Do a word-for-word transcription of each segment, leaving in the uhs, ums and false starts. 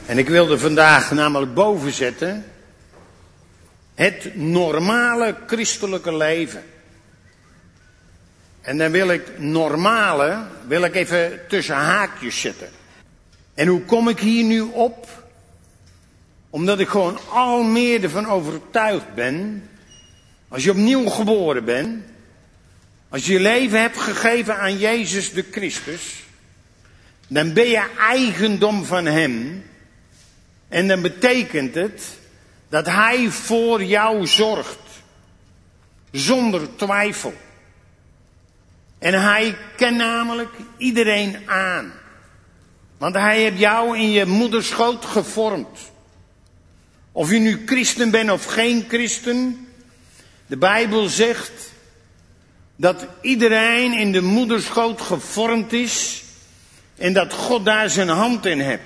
En ik wilde vandaag namelijk boven zetten het normale christelijke leven. En dan wil ik normale, wil ik even tussen haakjes zetten. En hoe kom ik hier nu op? Omdat ik gewoon al meer ervan overtuigd ben, als je opnieuw geboren bent, als je je leven hebt gegeven aan Jezus de Christus, dan ben je eigendom van Hem. En dan betekent het dat Hij voor jou zorgt. Zonder twijfel. En Hij kent namelijk iedereen aan. Want Hij heeft jou in je moederschoot gevormd. Of je nu christen bent of geen christen. De Bijbel zegt dat iedereen in de moederschoot gevormd is. En dat God daar zijn hand in heeft.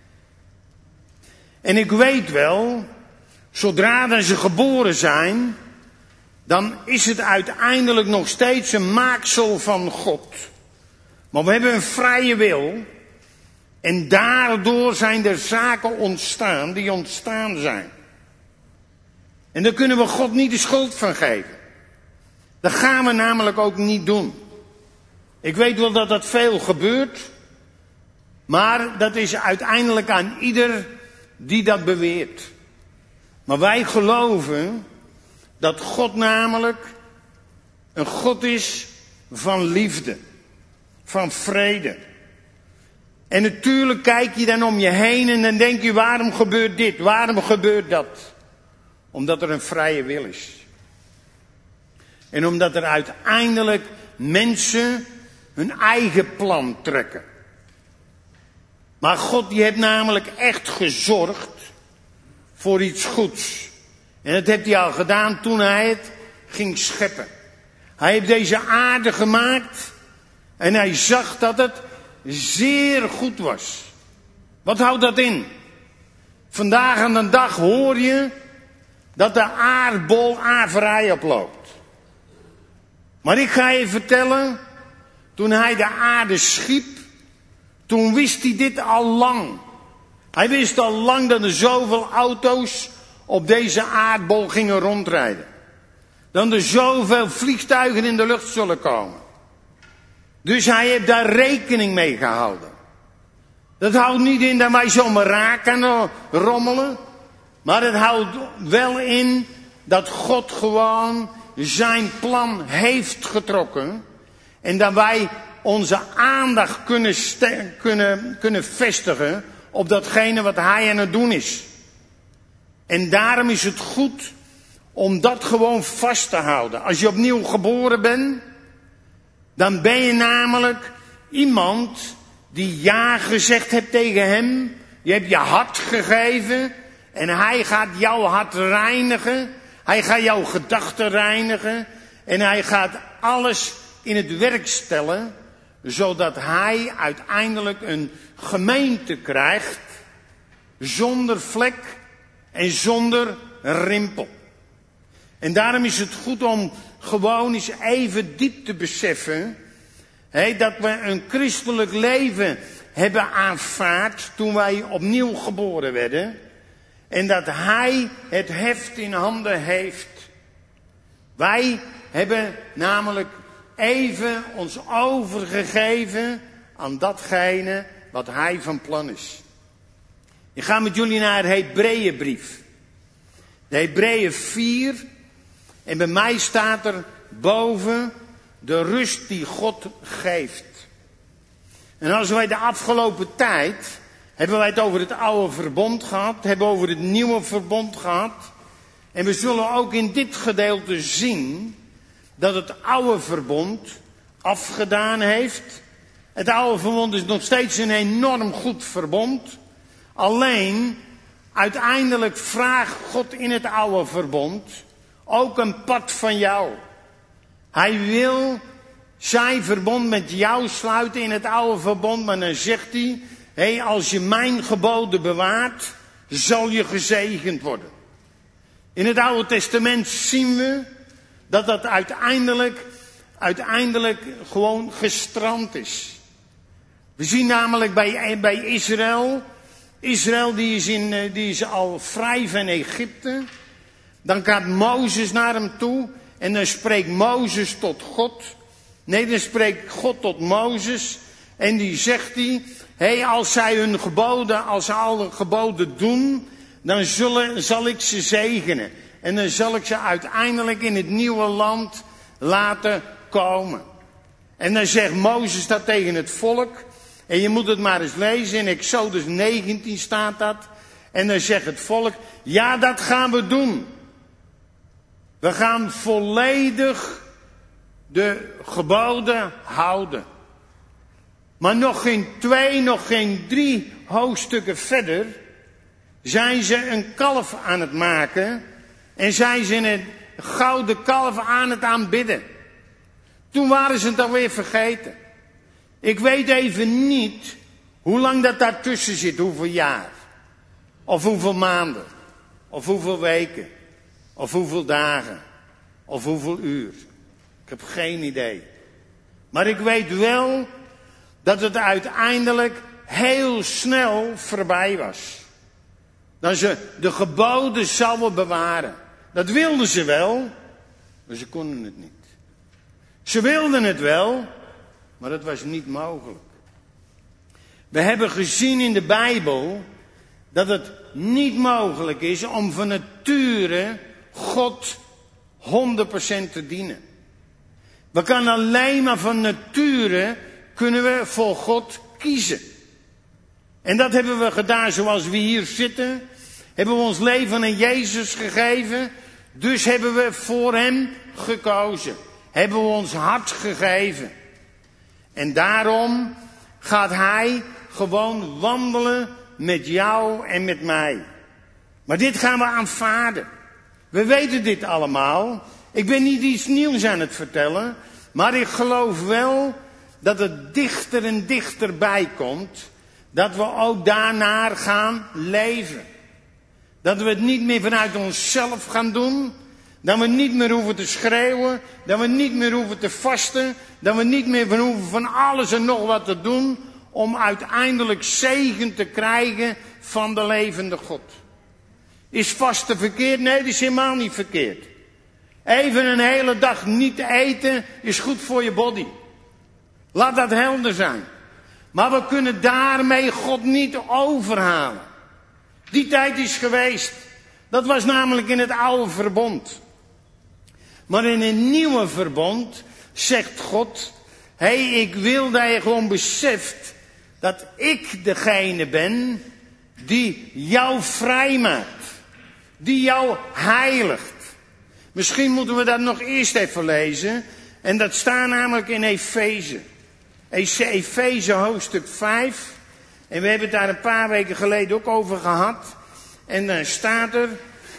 En ik weet wel, zodra dat ze geboren zijn, dan is het uiteindelijk nog steeds een maaksel van God. Maar we hebben een vrije wil. En daardoor zijn er zaken ontstaan die ontstaan zijn. En daar kunnen we God niet de schuld van geven. Dat gaan we namelijk ook niet doen. Ik weet wel dat dat veel gebeurt. Maar dat is uiteindelijk aan ieder die dat beweert. Maar wij geloven dat God namelijk een God is van liefde. Van vrede. En natuurlijk kijk je dan om je heen en dan denk je, waarom gebeurt dit? Waarom gebeurt dat? Omdat er een vrije wil is. En omdat er uiteindelijk mensen hun eigen plan trekken. Maar God die heeft namelijk echt gezorgd voor iets goeds. En dat heeft hij al gedaan toen hij het ging scheppen. Hij heeft deze aarde gemaakt en hij zag dat het zeer goed was. Wat houdt dat in? Vandaag aan de dag hoor je dat de aardbol averij oploopt. Maar ik ga je vertellen, toen hij de aarde schiep, toen wist hij dit al lang. Hij wist al lang dat er zoveel auto's op deze aardbol gingen rondrijden. Dat er zoveel vliegtuigen in de lucht zullen komen. Dus hij heeft daar rekening mee gehouden. Dat houdt niet in dat wij zomaar raak kunnen rommelen. Maar het houdt wel in dat God gewoon zijn plan heeft getrokken. En dat wij onze aandacht kunnen, ste- kunnen, kunnen vestigen op datgene wat hij aan het doen is. En daarom is het goed om dat gewoon vast te houden. Als je opnieuw geboren bent, dan ben je namelijk iemand die ja gezegd hebt tegen hem. Je hebt je hart gegeven en hij gaat jouw hart reinigen. Hij gaat jouw gedachten reinigen en hij gaat alles in het werk stellen, zodat hij uiteindelijk een gemeente krijgt zonder vlek en zonder rimpel. En daarom is het goed om gewoon eens even diep te beseffen, hé, dat we een christelijk leven hebben aanvaard toen wij opnieuw geboren werden. En dat hij het heft in handen heeft. Wij hebben namelijk even ons overgegeven aan datgene wat hij van plan is. Ik ga met jullie naar de Hebreeënbrief. De Hebreeën vier. En bij mij staat er boven de rust die God geeft. En als wij de afgelopen tijd, hebben wij het over het oude verbond gehad, hebben we over het nieuwe verbond gehad. En we zullen ook in dit gedeelte zien dat het oude verbond afgedaan heeft. Het oude verbond is nog steeds een enorm goed verbond. Alleen, uiteindelijk vraagt God in het oude verbond ook een pad van jou. Hij wil zijn verbond met jou sluiten in het oude verbond, maar dan zegt hij, hé, hey, als je mijn geboden bewaart, zal je gezegend worden. In het Oude Testament zien we dat dat uiteindelijk, uiteindelijk gewoon gestrand is. We zien namelijk bij, bij Israël Israël die is, in, die is al vrij van Egypte. Dan gaat Mozes naar hem toe. En dan spreekt Mozes tot God. Nee, dan spreekt God tot Mozes. En die zegt hij, hé, als zij hun geboden, als ze al hun geboden doen, dan zullen, zal ik ze zegenen. En dan zal ik ze uiteindelijk in het nieuwe land laten komen. En dan zegt Mozes dat tegen het volk. En je moet het maar eens lezen, in Exodus negentien staat dat. En dan zegt het volk, ja, dat gaan we doen. We gaan volledig de geboden houden. Maar nog geen twee, nog geen drie hoofdstukken verder zijn ze een kalf aan het maken en zijn ze een gouden kalf aan het aanbidden. Toen waren ze het alweer vergeten. Ik weet even niet hoe lang dat daartussen zit, hoeveel jaar. Of hoeveel maanden. Of hoeveel weken. Of hoeveel dagen. Of hoeveel uur. Ik heb geen idee. Maar ik weet wel dat het uiteindelijk heel snel voorbij was. Dat ze de geboden zouden bewaren. Dat wilden ze wel, maar ze konden het niet. Ze wilden het wel, maar dat was niet mogelijk. We hebben gezien in de Bijbel dat het niet mogelijk is om van nature God honderd procent te dienen. We kunnen alleen maar van nature kunnen we voor God kiezen. En dat hebben we gedaan zoals we hier zitten. Hebben we ons leven aan Jezus gegeven. Dus hebben we voor hem gekozen. Hebben we ons hart gegeven. En daarom gaat hij gewoon wandelen met jou en met mij. Maar dit gaan we aanvaarden. We weten dit allemaal. Ik ben niet iets nieuws aan het vertellen. Maar ik geloof wel dat het dichter en dichterbij komt. Dat we ook daarnaar gaan leven. Dat we het niet meer vanuit onszelf gaan doen. Dat we niet meer hoeven te schreeuwen. Dat we niet meer hoeven te vasten. Dat we niet meer hoeven van alles en nog wat te doen. Om uiteindelijk zegen te krijgen van de levende God. Is vasten verkeerd? Nee, dat is helemaal niet verkeerd. Even een hele dag niet eten is goed voor je body. Laat dat helder zijn. Maar we kunnen daarmee God niet overhalen. Die tijd is geweest. Dat was namelijk in het oude verbond. Maar in een nieuwe verbond zegt God, hé, hey, ik wil dat je gewoon beseft dat ik degene ben die jou vrijmaakt. Die jou heiligt. Misschien moeten we dat nog eerst even lezen. En dat staat namelijk in Efeze. Efeze hoofdstuk vijf. En we hebben het daar een paar weken geleden ook over gehad. En dan staat er,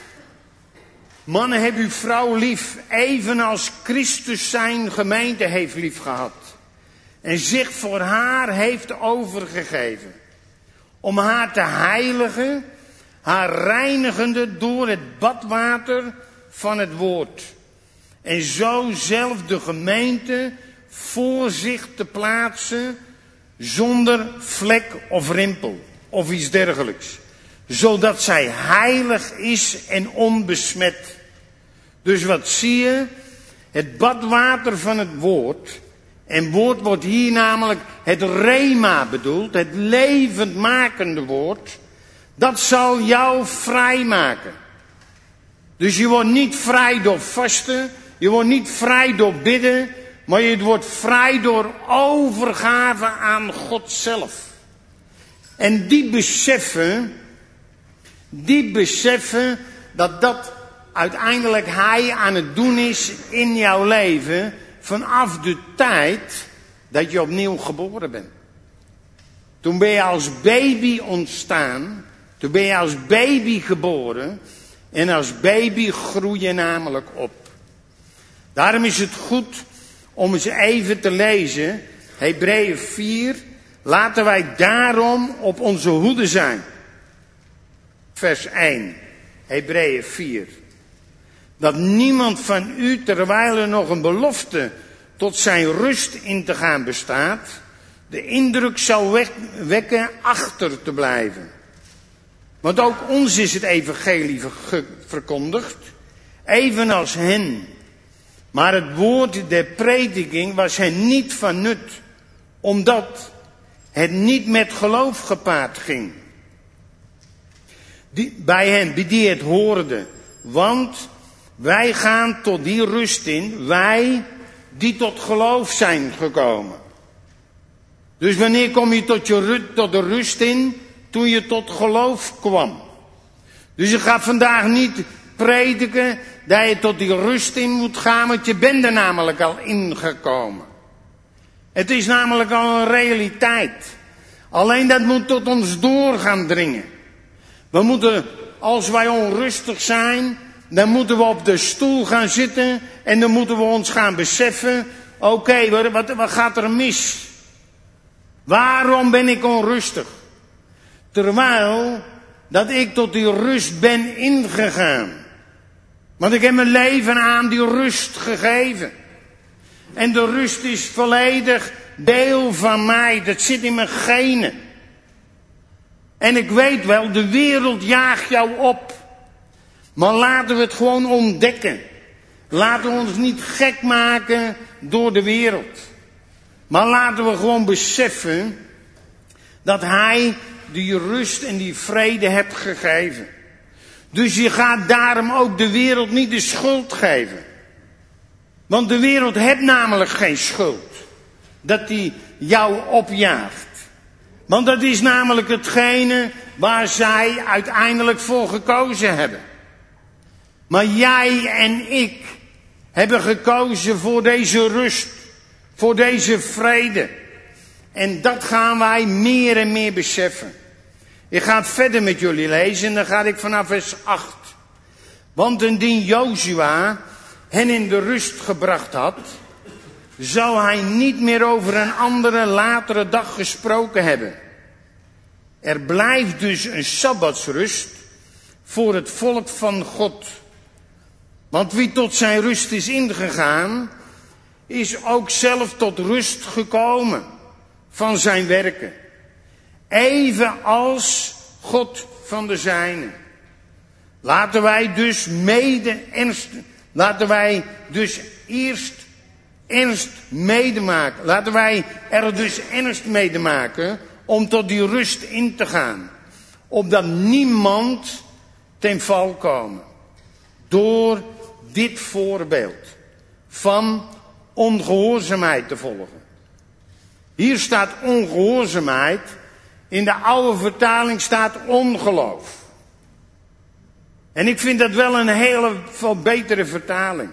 mannen, heb uw vrouw lief, evenals Christus zijn gemeente heeft lief gehad. En zich voor haar heeft overgegeven. Om haar te heiligen, haar reinigende door het badwater van het woord. En zo zelf de gemeente voor zich te plaatsen, zonder vlek of rimpel of iets dergelijks. Zodat zij heilig is en onbesmet. Dus wat zie je? Het badwater van het woord. En woord wordt hier namelijk het rema bedoeld. Het levendmakende woord. Dat zal jou vrijmaken. Dus je wordt niet vrij door vasten. Je wordt niet vrij door bidden. Maar je wordt vrij door overgave aan God zelf. En die beseffen, die beseffen dat dat uiteindelijk hij aan het doen is in jouw leven vanaf de tijd dat je opnieuw geboren bent. Toen ben je als baby ontstaan, toen ben je als baby geboren en als baby groei je namelijk op. Daarom is het goed om eens even te lezen, Hebreeën vier, laten wij daarom op onze hoede zijn. Vers één, Hebreeën vier. Dat niemand van u, terwijl er nog een belofte tot zijn rust in te gaan bestaat, de indruk zou wekken achter te blijven. Want ook ons is het evangelie verkondigd, evenals hen. Maar het woord der prediking was hen niet van nut, omdat het niet met geloof gepaard ging. Die, bij hen, die het hoorden. Want wij gaan tot die rust in, wij die tot geloof zijn gekomen. Dus wanneer kom je tot, je, tot de rust in? Toen je tot geloof kwam. Dus je gaat vandaag niet prediken dat je tot die rust in moet gaan, want je bent er namelijk al ingekomen. Het is namelijk al een realiteit. Alleen dat moet tot ons door gaan dringen. We moeten, als wij onrustig zijn, dan moeten we op de stoel gaan zitten en dan moeten we ons gaan beseffen, oké, okay, wat, wat, wat gaat er mis? Waarom ben ik onrustig? Terwijl dat ik tot die rust ben ingegaan. Want ik heb mijn leven aan die rust gegeven. En de rust is volledig deel van mij. Dat zit in mijn genen. En ik weet wel, de wereld jaagt jou op. Maar laten we het gewoon ontdekken. Laten we ons niet gek maken door de wereld. Maar laten we gewoon beseffen dat Hij die rust en die vrede hebt gegeven. Dus je gaat daarom ook de wereld niet de schuld geven. Want de wereld heeft namelijk geen schuld. Dat die jou opjaagt. Want dat is namelijk hetgene waar zij uiteindelijk voor gekozen hebben. Maar jij en ik hebben gekozen voor deze rust. Voor deze vrede. En dat gaan wij meer en meer beseffen. Ik ga het verder met jullie lezen en dan ga ik vanaf vers acht. Want indien Jozua hen in de rust gebracht had, zou hij niet meer over een andere latere dag gesproken hebben. Er blijft dus een sabbatsrust voor het volk van God. Want wie tot zijn rust is ingegaan, is ook zelf tot rust gekomen van zijn werken. Even als God van de zijnen. Laten wij dus mede ernst, laten wij dus eerst ernst medemaken. Laten wij er dus ernst medemaken om tot die rust in te gaan. Opdat niemand ten val komen. Door dit voorbeeld van ongehoorzaamheid te volgen. Hier staat ongehoorzaamheid. In de oude vertaling staat ongeloof. En ik vind dat wel een hele veel betere vertaling.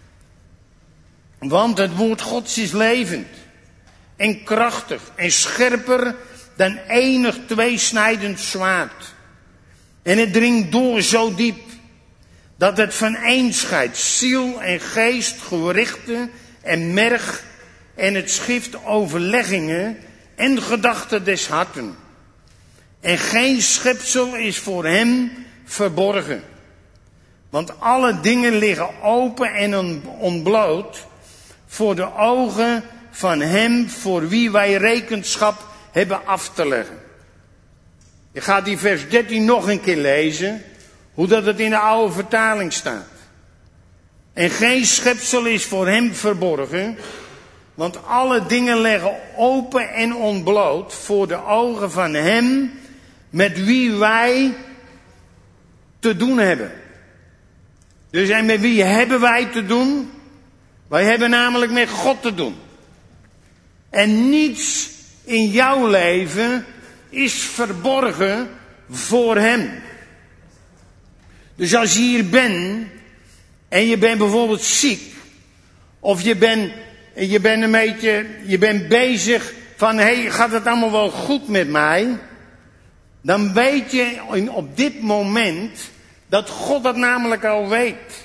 Want het woord Gods is levend. En krachtig. En scherper dan enig tweesnijdend zwaard. En het dringt door zo diep. Dat het vaneenscheidt ziel en geest, gewrichten en merg. En het schift overleggingen en gedachten des harten. En geen schepsel is voor hem verborgen. Want alle dingen liggen open en ontbloot voor de ogen van hem voor wie wij rekenschap hebben af te leggen. Ik ga die vers dertien nog een keer lezen, hoe dat het in de oude vertaling staat. En geen schepsel is voor hem verborgen, want alle dingen liggen open en ontbloot voor de ogen van hem met wie wij te doen hebben. Dus en met wie hebben wij te doen? Wij hebben namelijk met God te doen. En niets in jouw leven is verborgen voor hem. Dus als je hier bent en je bent bijvoorbeeld ziek, of je bent, je bent een beetje, je bent bezig van, hé, hey, gaat het allemaal wel goed met mij? Dan weet je op dit moment dat God dat namelijk al weet.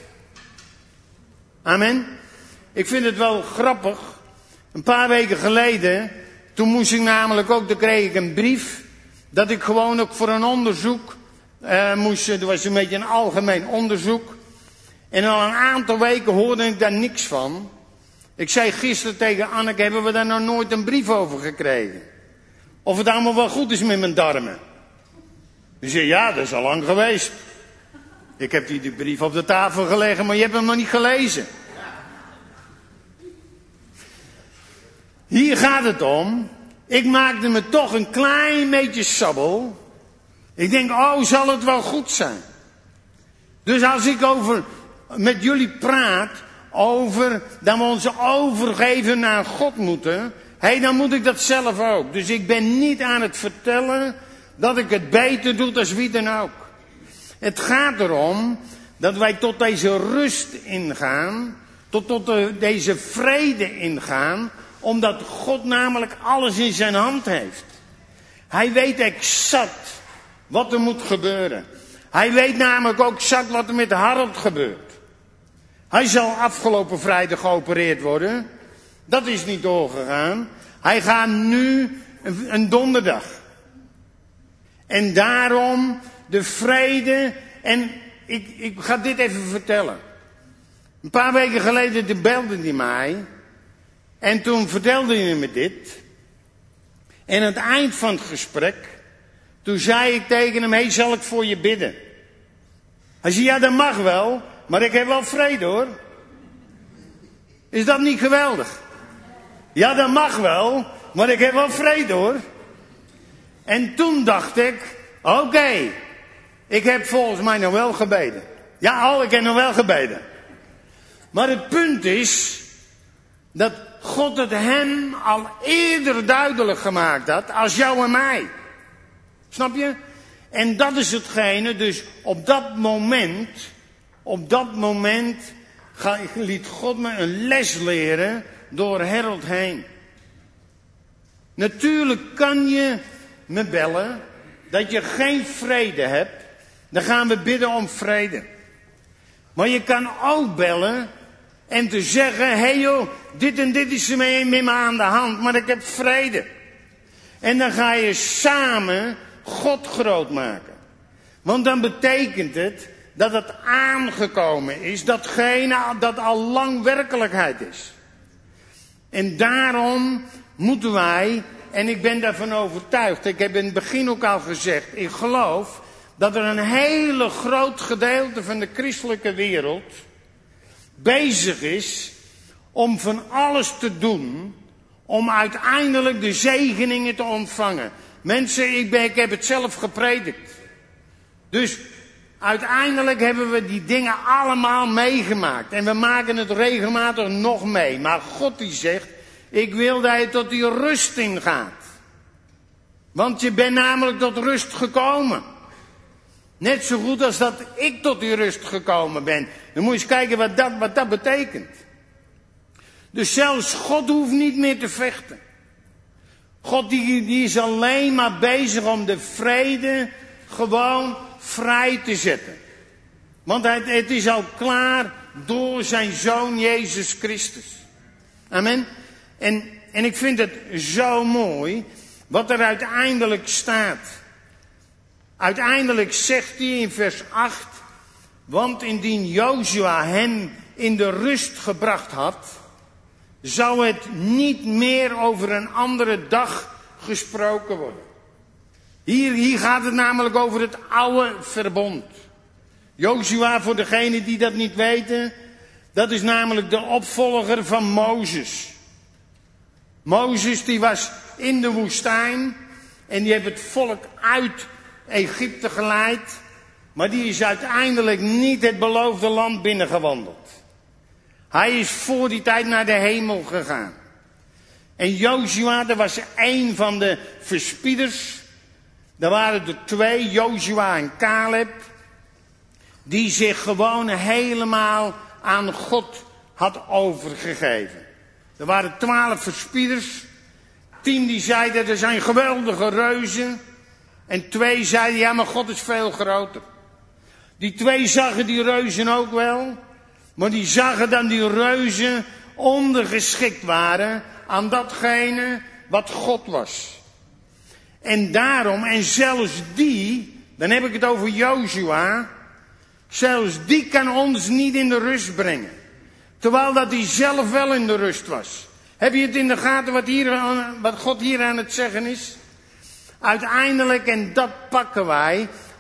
Amen. Ik vind het wel grappig. Een paar weken geleden, toen moest ik namelijk ook, dan kreeg ik een brief, dat ik gewoon ook voor een onderzoek uh, moest, er was een beetje een algemeen onderzoek. En al een aantal weken hoorde ik daar niks van. Ik zei gisteren tegen Anneke, hebben we daar nou nooit een brief over gekregen? Of het allemaal wel goed is met mijn darmen. Je zegt, ja, dat is al lang geweest. Ik heb die brief op de tafel gelegd, maar je hebt hem nog niet gelezen. Hier gaat het om. Ik maakte me toch een klein beetje sabbel. Ik denk, oh, zal het wel goed zijn? Dus als ik over, met jullie praat over dat we ons overgeven naar God moeten, hé, hey, dan moet ik dat zelf ook. Dus ik ben niet aan het vertellen dat ik het beter doe dan wie dan ook. Het gaat erom dat wij tot deze rust ingaan, tot, tot de, deze vrede ingaan, omdat God namelijk alles in zijn hand heeft. Hij weet exact wat er moet gebeuren. Hij weet namelijk ook exact wat er met Harold gebeurt. Hij zal afgelopen vrijdag geopereerd worden. Dat is niet doorgegaan. Hij gaat nu een, een donderdag. En daarom de vrede. En ik, ik ga dit even vertellen. Een paar weken geleden belde hij mij. En toen vertelde hij me dit. En aan het eind van het gesprek, toen zei ik tegen hem, hé, hey, zal ik voor je bidden? Hij zei, ja, dat mag wel, maar ik heb wel vrede hoor. Is dat niet geweldig? Ja, dat mag wel, maar ik heb wel vrede hoor. En toen dacht ik, oké, okay, ik heb volgens mij nog wel gebeden. Ja, oh, ik heb nog wel gebeden. Maar het punt is dat God het hem al eerder duidelijk gemaakt had als jou en mij. Snap je? En dat is hetgene, dus op dat moment, op dat moment liet God me een les leren door Harold heen. Natuurlijk kan je me bellen dat je geen vrede hebt, dan gaan we bidden om vrede. Maar je kan ook bellen en te zeggen, hé hey joh, dit en dit is er met me aan de hand, maar ik heb vrede. En dan ga je samen God groot maken. Want dan betekent het dat het aangekomen is, datgene dat al lang werkelijkheid is. En daarom moeten wij, en ik ben daarvan overtuigd, ik heb in het begin ook al gezegd, ik geloof dat er een hele groot gedeelte van de christelijke wereld bezig is om van alles te doen om uiteindelijk de zegeningen te ontvangen. Mensen, ik, ben, ik heb het zelf gepredikt. Dus uiteindelijk hebben we die dingen allemaal meegemaakt. En we maken het regelmatig nog mee. Maar God die zegt, ik wil dat je tot die rust ingaat. Want je bent namelijk tot rust gekomen. Net zo goed als dat ik tot die rust gekomen ben. Dan moet je eens kijken wat dat, wat dat betekent. Dus zelfs God hoeft niet meer te vechten. God die, die is alleen maar bezig om de vrede gewoon vrij te zetten. Want het, het is al klaar door zijn Zoon Jezus Christus. Amen. En, en ik vind het zo mooi wat er uiteindelijk staat. Uiteindelijk zegt hij in vers acht, want indien Jozua hem in de rust gebracht had, zou het niet meer over een andere dag gesproken worden. Hier, hier gaat het namelijk over het oude verbond. Jozua, voor degenen die dat niet weten, dat is namelijk de opvolger van Mozes. Mozes die was in de woestijn en die heeft het volk uit Egypte geleid, maar die is uiteindelijk niet het beloofde land binnengewandeld. Hij is voor die tijd naar de hemel gegaan. En Jozua, dat was een van de verspieders. Er waren er twee, Jozua en Caleb, die zich gewoon helemaal aan God had overgegeven. Er waren twaalf verspieders. Tien die zeiden, er zijn geweldige reuzen. En twee zeiden, ja, maar God is veel groter. Die twee zagen die reuzen ook wel. Maar die zagen dan die reuzen ondergeschikt waren aan datgene wat God was. En daarom, en zelfs die, dan heb ik het over Jozua, zelfs die kan ons niet in de rust brengen. Terwijl dat hij zelf wel in de rust was. Heb je het in de gaten wat, hier, wat God hier aan het zeggen is? Uiteindelijk, en dat pakken wij,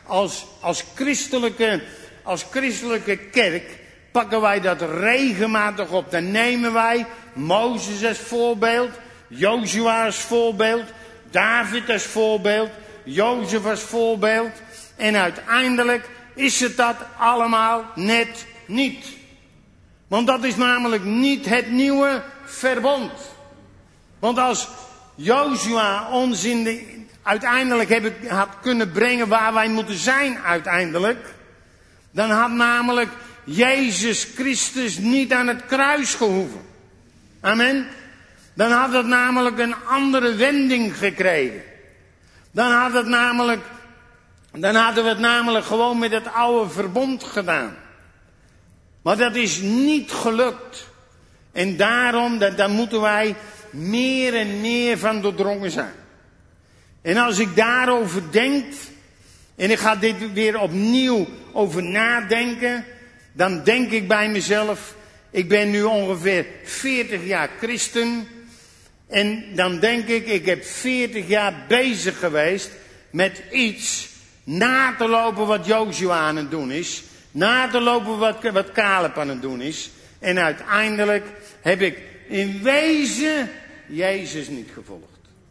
als, als, christelijke, als christelijke kerk pakken wij dat regelmatig op. Dan nemen wij Mozes als voorbeeld, Jozua als voorbeeld, David als voorbeeld, Jozef als voorbeeld. En uiteindelijk is het dat allemaal net niet. Want dat is namelijk niet het nieuwe verbond. Want als Jozua ons in de, uiteindelijk heb ik, had kunnen brengen waar wij moeten zijn uiteindelijk, dan had namelijk Jezus Christus niet aan het kruis gehoeven. Amen. Dan had het namelijk een andere wending gekregen. Dan had het namelijk, dan hadden we het namelijk gewoon met het oude verbond gedaan. Maar dat is niet gelukt. En daarom, dat, daar moeten wij meer en meer van doordrongen zijn. En als ik daarover denk, en ik ga dit weer opnieuw over nadenken, dan denk ik bij mezelf, ik ben nu ongeveer veertig jaar christen. En dan denk ik, ik heb veertig jaar bezig geweest met iets na te lopen wat Jozua aan het doen is. Na te lopen wat, wat Caleb aan het doen is. En uiteindelijk heb ik in wezen Jezus niet gevolgd.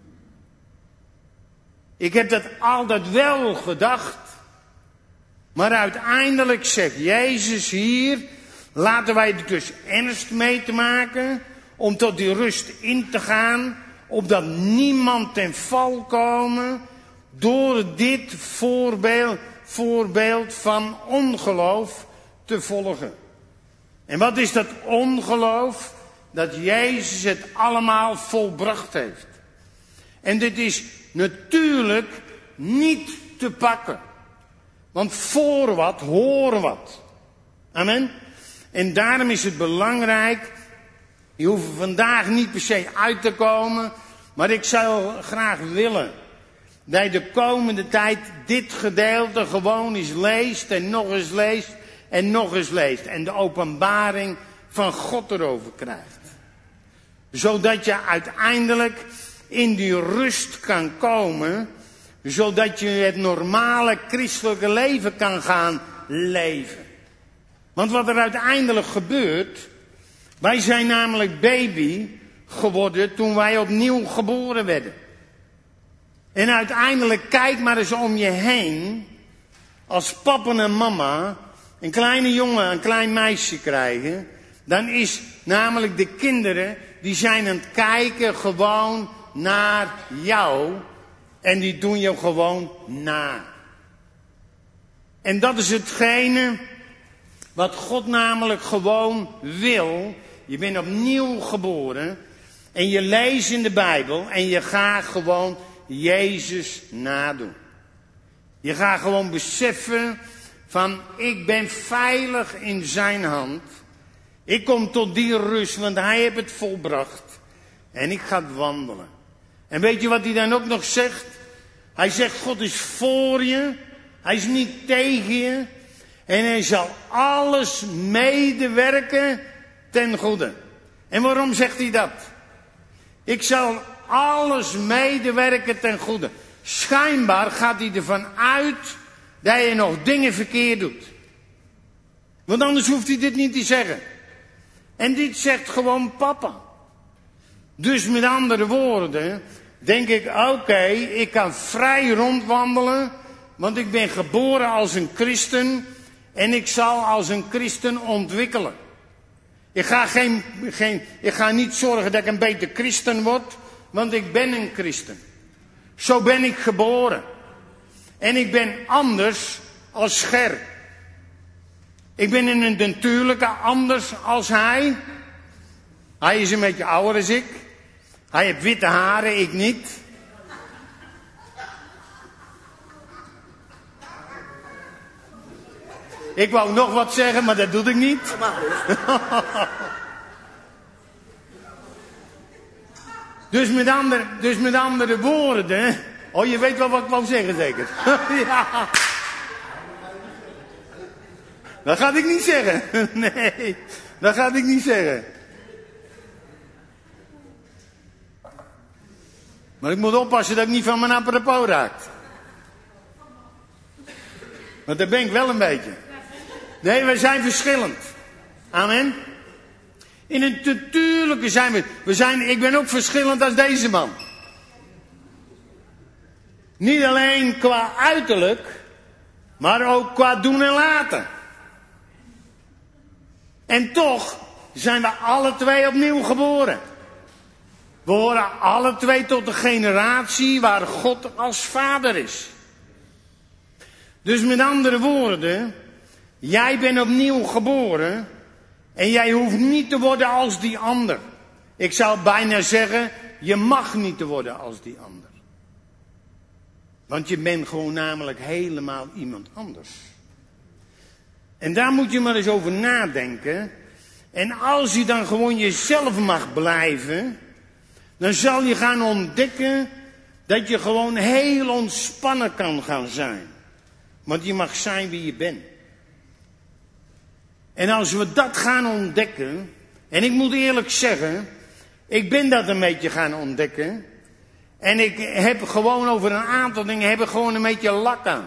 Ik heb dat altijd wel gedacht. Maar uiteindelijk zegt Jezus hier, laten wij er dus ernst mee te maken, om tot die rust in te gaan, opdat niemand ten val komen door dit voorbeeld, voorbeeld van ongeloof te volgen. En wat is dat ongeloof? Dat Jezus het allemaal volbracht heeft. En dit is natuurlijk niet te pakken. Want voor wat, horen wat. Amen. En daarom is het belangrijk, je hoeft er vandaag niet per se uit te komen, maar ik zou graag willen dat je de komende tijd dit gedeelte gewoon eens leest en nog eens leest en nog eens leest. En de openbaring van God erover krijgt. Zodat je uiteindelijk in die rust kan komen, zodat je het normale christelijke leven kan gaan leven. Want wat er uiteindelijk gebeurt, wij zijn namelijk baby geworden toen wij opnieuw geboren werden. En uiteindelijk kijk maar eens om je heen, als papa en mama een kleine jongen, een klein meisje krijgen, dan is namelijk de kinderen, die zijn aan het kijken gewoon naar jou en die doen je gewoon na. En dat is hetgene wat God namelijk gewoon wil. Je bent opnieuw geboren en je leest in de Bijbel en je gaat gewoon Jezus nadoen. Je gaat gewoon beseffen van, ik ben veilig in zijn hand. Ik kom tot die rust, want hij heeft het volbracht. En ik ga wandelen. En weet je wat hij dan ook nog zegt? Hij zegt, God is voor je. Hij is niet tegen je. En hij zal alles medewerken ten goede. En waarom zegt hij dat? Ik zal alles medewerken ten goede. Schijnbaar gaat hij ervan uit dat je nog dingen verkeerd doet. Want anders hoeft hij dit niet te zeggen. En dit zegt gewoon papa. Dus met andere woorden, denk ik, oké, okay, ik kan vrij rondwandelen, want ik ben geboren als een christen en ik zal als een christen ontwikkelen. Ik ga, geen, geen, ik ga niet zorgen dat ik een beter christen word, want ik ben een christen. Zo ben ik geboren. En ik ben anders als Ger. Ik ben in een natuurlijke anders als hij. Hij is een beetje ouder als ik. Hij heeft witte haren, ik niet. Ik wou nog wat zeggen, maar dat doe ik niet. Dus met andere, dus met andere woorden. Oh, je weet wel wat ik wou zeggen, zeker? Ja. Dat ga ik niet zeggen. Nee, dat ga ik niet zeggen. Maar ik moet oppassen dat ik niet van mijn apropos raak. Want daar ben ik wel een beetje. Nee, wij zijn verschillend. Amen. In het natuurlijke zijn we... we zijn, ik ben ook verschillend als deze man. Niet alleen qua uiterlijk, maar ook qua doen en laten. En toch zijn we alle twee opnieuw geboren. We horen alle twee tot de generatie waar God als vader is. Dus met andere woorden, jij bent opnieuw geboren en jij hoeft niet te worden als die ander. Ik zou bijna zeggen, je mag niet te worden als die ander. Want je bent gewoon namelijk helemaal iemand anders. En daar moet je maar eens over nadenken. En als je dan gewoon jezelf mag blijven, dan zal je gaan ontdekken dat je gewoon heel ontspannen kan gaan zijn. Want je mag zijn wie je bent. En als we dat gaan ontdekken, en ik moet eerlijk zeggen, ik ben dat een beetje gaan ontdekken. En ik heb gewoon over een aantal dingen, heb ik gewoon een beetje lak aan.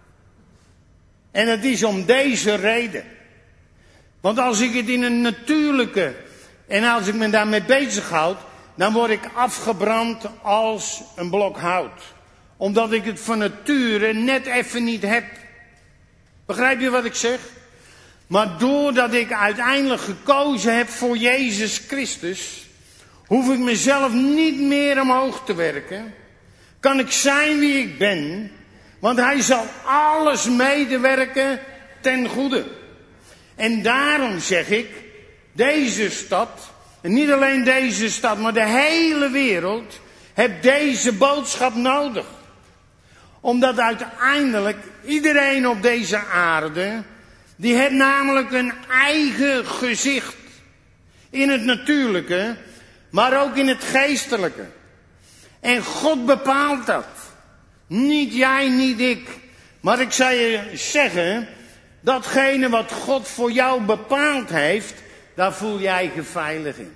En het is om deze reden. Want als ik het in een natuurlijke, en als ik me daarmee bezighoud, dan word ik afgebrand als een blok hout. Omdat ik het van nature net even niet heb. Begrijp je wat ik zeg? Maar doordat ik uiteindelijk gekozen heb voor Jezus Christus, hoef ik mezelf niet meer omhoog te werken. Kan ik zijn wie ik ben, want hij zal alles medewerken ten goede. En daarom zeg ik, deze stad, en niet alleen deze stad, maar de hele wereld, heeft deze boodschap nodig. Omdat uiteindelijk iedereen op deze aarde, die heeft namelijk een eigen gezicht. In het natuurlijke, maar ook in het geestelijke. En God bepaalt dat. Niet jij, niet ik. Maar ik zou je zeggen, datgene wat God voor jou bepaald heeft, daar voel jij je veilig in.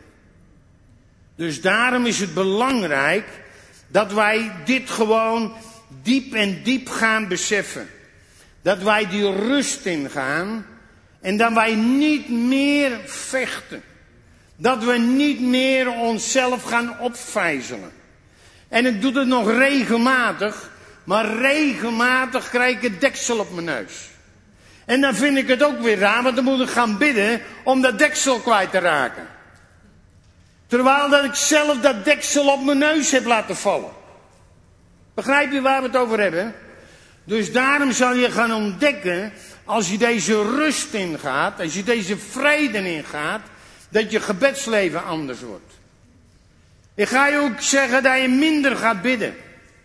Dus daarom is het belangrijk dat wij dit gewoon diep en diep gaan beseffen. Dat wij die rust ingaan en dat wij niet meer vechten. Dat we niet meer onszelf gaan opvijzelen. En ik doe het nog regelmatig, maar regelmatig krijg ik het deksel op mijn neus. En dan vind ik het ook weer raar, want dan moet ik gaan bidden om dat deksel kwijt te raken. Terwijl dat ik zelf dat deksel op mijn neus heb laten vallen. Begrijp je waar we het over hebben? Dus daarom zal je gaan ontdekken, als je deze rust ingaat, als je deze vrede ingaat, dat je gebedsleven anders wordt. Ik ga je ook zeggen dat je minder gaat bidden.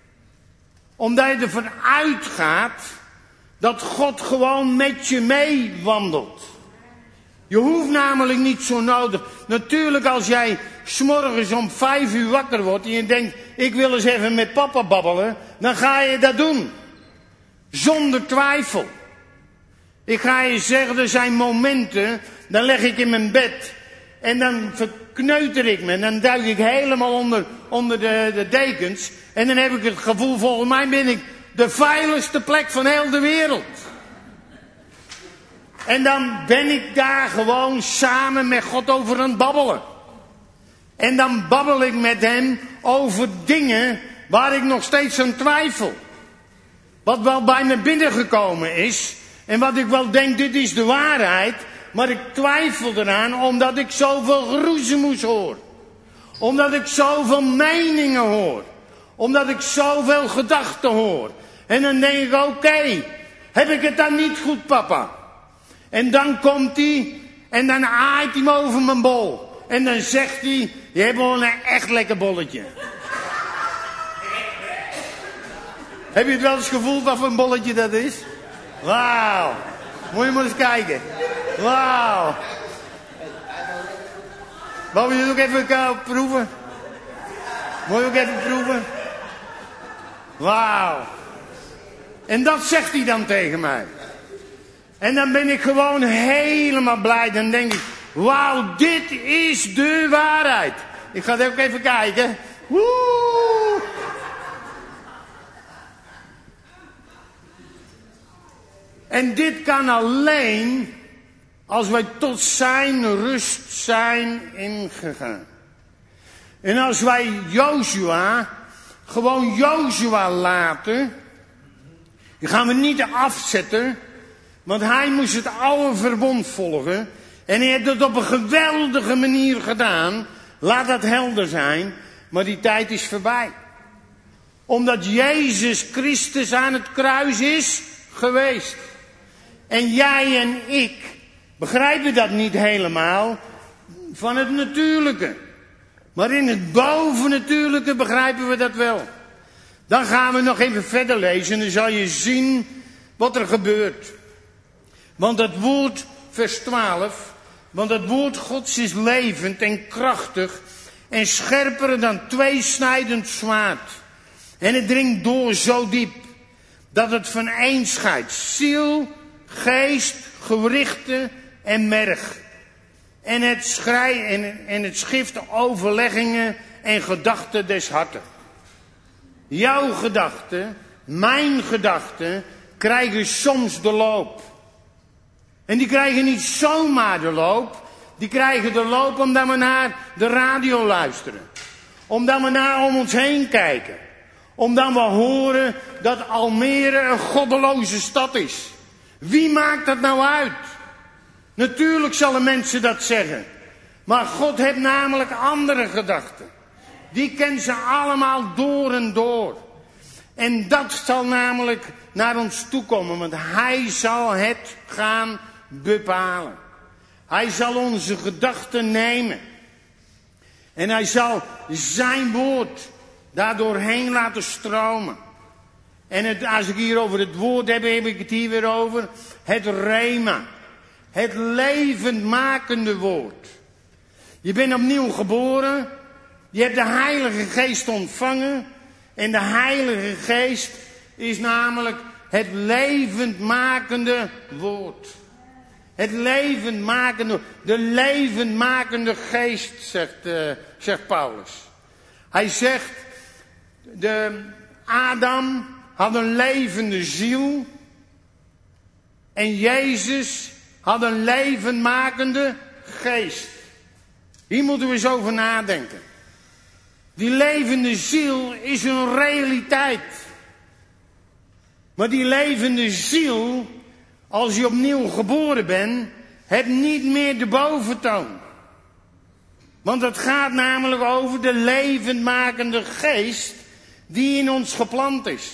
Omdat je ervan uitgaat dat God gewoon met je mee wandelt. Je hoeft namelijk niet zo nodig. Natuurlijk als jij 's morgens om vijf uur wakker wordt en je denkt, ik wil eens even met papa babbelen, dan ga je dat doen. Zonder twijfel. Ik ga je zeggen, er zijn momenten, dan leg ik in mijn bed en dan verkneuter ik me en dan duik ik helemaal onder, onder de, de dekens. En dan heb ik het gevoel, volgens mij ben ik de veiligste plek van heel de wereld. En dan ben ik daar gewoon samen met God over aan het babbelen. En dan babbel ik met hem over dingen waar ik nog steeds aan twijfel. Wat wel bij me binnengekomen is. En wat ik wel denk, dit is de waarheid. Maar ik twijfel eraan omdat ik zoveel geroezemoes hoor. Omdat ik zoveel meningen hoor. Omdat ik zoveel gedachten hoor. En dan denk ik, oké, okay, heb ik het dan niet goed, papa? En dan komt hij en dan aait hij me over mijn bol. En dan zegt hij, je hebt wel een echt lekker bolletje. Heb je het wel eens gevoeld wat voor een bolletje dat is? Wauw. Moet je maar eens kijken. Wauw. Wou je het ook even proeven? Moet je ook even proeven? Wauw. En dat zegt hij dan tegen mij. En dan ben ik gewoon helemaal blij. Dan denk ik, wauw, dit is de waarheid. Ik ga er ook even kijken. Woe! En dit kan alleen als wij tot zijn rust zijn ingegaan. En als wij Jozua gewoon Jozua laten, die gaan we niet afzetten, want hij moest het oude verbond volgen. En hij heeft het op een geweldige manier gedaan. Laat dat helder zijn, maar die tijd is voorbij. Omdat Jezus Christus aan het kruis is geweest. En jij en ik begrijpen dat niet helemaal van het natuurlijke. Maar in het bovennatuurlijke begrijpen we dat wel. Dan gaan we nog even verder lezen en dan zal je zien wat er gebeurt. Want het woord, vers twaalf, want het woord Gods is levend en krachtig en scherper dan tweesnijdend zwaard. En het dringt door zo diep dat het van een scheidt, ziel, geest, gewrichten en merg. En het, schrij, en, en het schift overleggingen en gedachten des harten. Jouw gedachten, mijn gedachten, krijgen soms de loop. En die krijgen niet zomaar de loop. Die krijgen de loop omdat we naar de radio luisteren. Omdat we naar om ons heen kijken. Omdat we horen dat Almere een goddeloze stad is. Wie maakt dat nou uit? Natuurlijk zullen mensen dat zeggen. Maar God heeft namelijk andere gedachten. Die kent ze allemaal door en door. En dat zal namelijk naar ons toekomen. Want hij zal het gaan bepalen. Hij zal onze gedachten nemen. En hij zal zijn woord daardoorheen laten stromen. En het, als ik hier over het woord heb, heb ik het hier weer over het rema. Het levendmakende woord. Je bent opnieuw geboren. Je hebt de Heilige Geest ontvangen. En de Heilige Geest is namelijk het levendmakende woord. Het levendmakende, de levendmakende geest, zegt, uh, zegt Paulus. Hij zegt, de Adam had een levende ziel. En Jezus had een levendmakende geest. Hier moeten we eens over nadenken. Die levende ziel is een realiteit. Maar die levende ziel, als je opnieuw geboren bent, heeft niet meer de boventoon. Want het gaat namelijk over de levendmakende geest die in ons geplant is.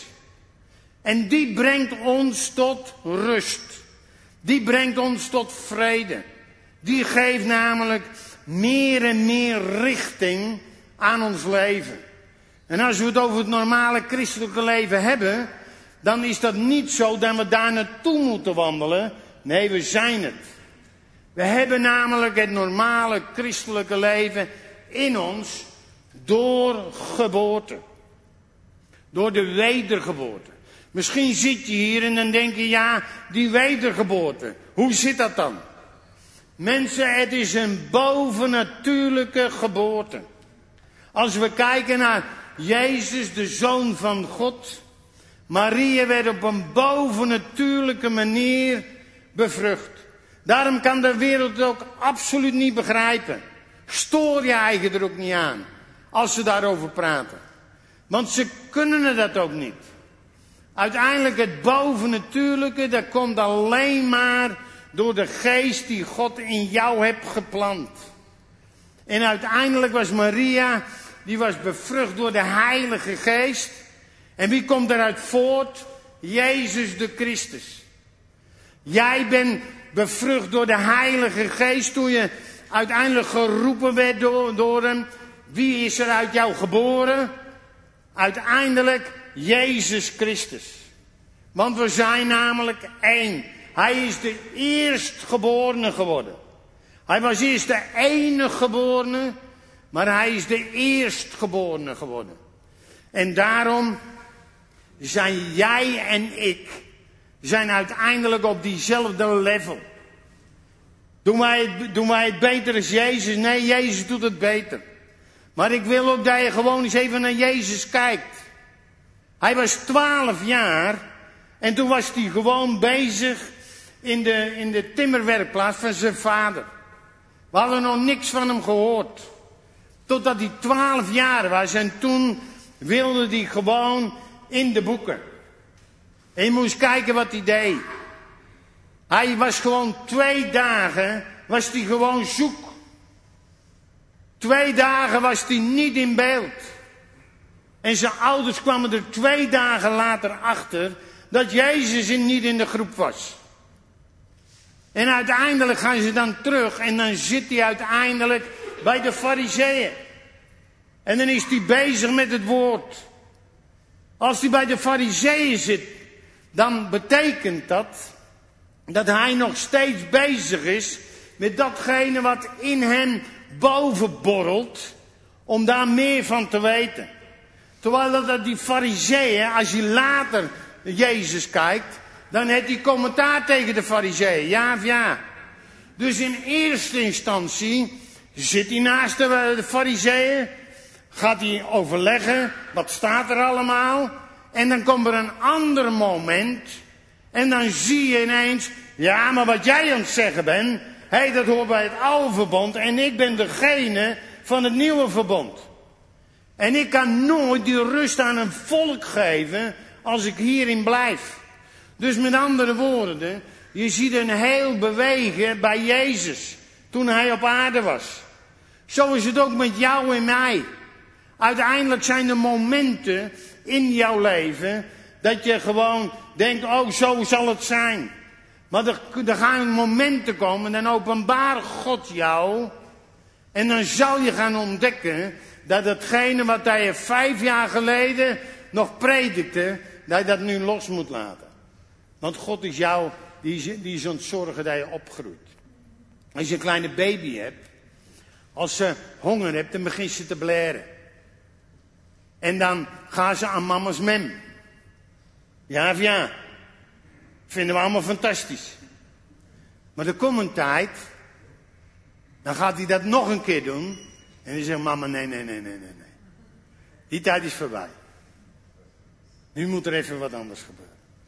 En die brengt ons tot rust. Die brengt ons tot vrede. Die geeft namelijk meer en meer richting aan ons leven. En als we het over het normale christelijke leven hebben, dan is dat niet zo dat we daar naartoe moeten wandelen. Nee, we zijn het. We hebben namelijk het normale christelijke leven in ons door geboorte. Door de wedergeboorte. Misschien zit je hier en dan denk je, ja, die wedergeboorte. Hoe zit dat dan? Mensen, het is een bovennatuurlijke geboorte. Als we kijken naar Jezus, de Zoon van God. Maria werd op een bovennatuurlijke manier bevrucht. Daarom kan de wereld het ook absoluut niet begrijpen. Stoor je eigen er ook niet aan, als ze daarover praten. Want ze kunnen dat ook niet. Uiteindelijk het bovennatuurlijke, dat komt alleen maar door de geest die God in jou hebt geplant. En uiteindelijk was Maria, die was bevrucht door de Heilige Geest. En wie komt eruit voort? Jezus de Christus. Jij bent bevrucht door de Heilige Geest toen je uiteindelijk geroepen werd door, door hem. Wie is er uit jou geboren? Uiteindelijk Jezus Christus. Want we zijn namelijk één. Hij is de eerstgeborene geworden. Hij was eerst de enige geborene, maar hij is de eerstgeborene geworden. En daarom zijn jij en ik zijn uiteindelijk op diezelfde level. Doen wij, het, doen wij het beter als Jezus? Nee, Jezus doet het beter. Maar ik wil ook dat je gewoon eens even naar Jezus kijkt. Hij was twaalf jaar En toen was hij gewoon bezig in de, in de timmerwerkplaats van zijn vader. We hadden nog niks van hem gehoord. Totdat hij twaalf jaar was en toen wilde hij gewoon in de boeken. En je moest kijken wat hij deed. Hij was gewoon twee dagen, was hij gewoon zoek. Twee dagen was hij niet in beeld. En zijn ouders kwamen er twee dagen later achter dat Jezus niet in de groep was. En uiteindelijk gaan ze dan terug en dan zit hij uiteindelijk bij de Farizeeën. En dan is hij bezig met het woord. Als hij bij de Farizeeën zit, dan betekent dat dat hij nog steeds bezig is met datgene wat in hem bovenborrelt, om daar meer van te weten. Terwijl dat die Farizeeën, als je later Jezus kijkt, dan heeft hij commentaar tegen de Farizeeën, ja of ja. Dus in eerste instantie zit hij naast de Farizeeën, gaat hij overleggen, wat staat er allemaal, en dan komt er een ander moment, en dan zie je ineens, ja, maar wat jij aan het zeggen bent, hé, hey, dat hoort bij het oude verbond, en ik ben degene van het nieuwe verbond. En ik kan nooit die rust aan een volk geven als ik hierin blijf. Dus met andere woorden, je ziet een heel bewegen bij Jezus toen hij op aarde was. Zo is het ook met jou en mij. Uiteindelijk zijn er momenten in jouw leven dat je gewoon denkt, oh, zo zal het zijn. Maar er, er gaan momenten komen, dan openbaart God jou. En dan zal je gaan ontdekken dat hetgene wat hij vijf jaar geleden nog predikte, dat je dat nu los moet laten. Want God is jou, die is, die is aan het zorgen dat je opgroeit. Als je een kleine baby hebt, als ze honger hebt, dan begint ze te blaren. En dan gaan ze aan mama's mem. Ja of ja? Vinden we allemaal fantastisch. Maar er komt een tijd, dan gaat hij dat nog een keer doen. En dan zegt mama, nee, nee, nee, nee, nee, nee. Die tijd is voorbij. Nu moet er even wat anders gebeuren.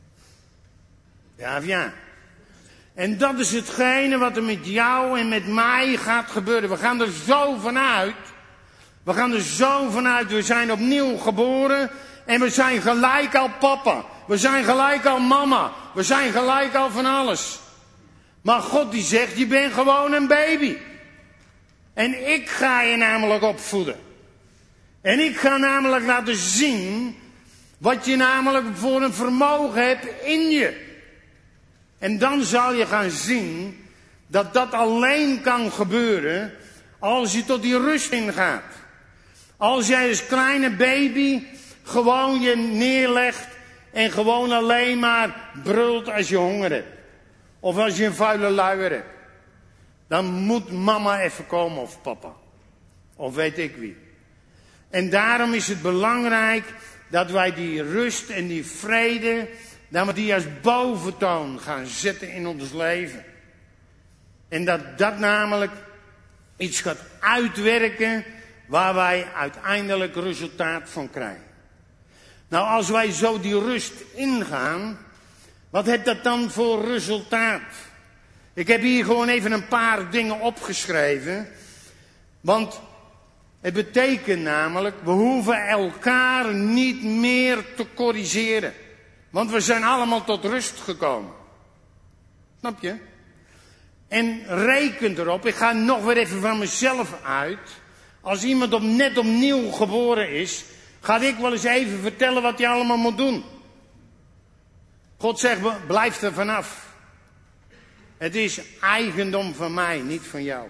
Ja of ja? En dat is hetgene wat er met jou en met mij gaat gebeuren. We gaan er zo vanuit. We gaan er zo vanuit. We zijn opnieuw geboren. En we zijn gelijk al papa. We zijn gelijk al mama. We zijn gelijk al van alles. Maar God die zegt, je bent gewoon een baby. En ik ga je namelijk opvoeden. En ik ga namelijk laten zien wat je namelijk voor een vermogen hebt in je. En dan zal je gaan zien dat dat alleen kan gebeuren als je tot die rust ingaat. Als jij als kleine baby gewoon je neerlegt en gewoon alleen maar brult als je honger hebt. Of als je een vuile luier hebt. Dan moet mama even komen of papa. Of weet ik wie. En daarom is het belangrijk dat wij die rust en die vrede, dat we die als boventoon gaan zetten in ons leven. En dat dat namelijk iets gaat uitwerken waar wij uiteindelijk resultaat van krijgen. Nou, als wij zo die rust ingaan, wat heeft dat dan voor resultaat? Ik heb hier gewoon even een paar dingen opgeschreven. Want het betekent namelijk, we hoeven elkaar niet meer te corrigeren. Want we zijn allemaal tot rust gekomen. Snap je? En reken erop, ik ga nog weer even van mezelf uit. Als iemand op net opnieuw geboren is, ga ik wel eens even vertellen wat hij allemaal moet doen. God zegt, blijf er vanaf. Het is eigendom van mij, niet van jou.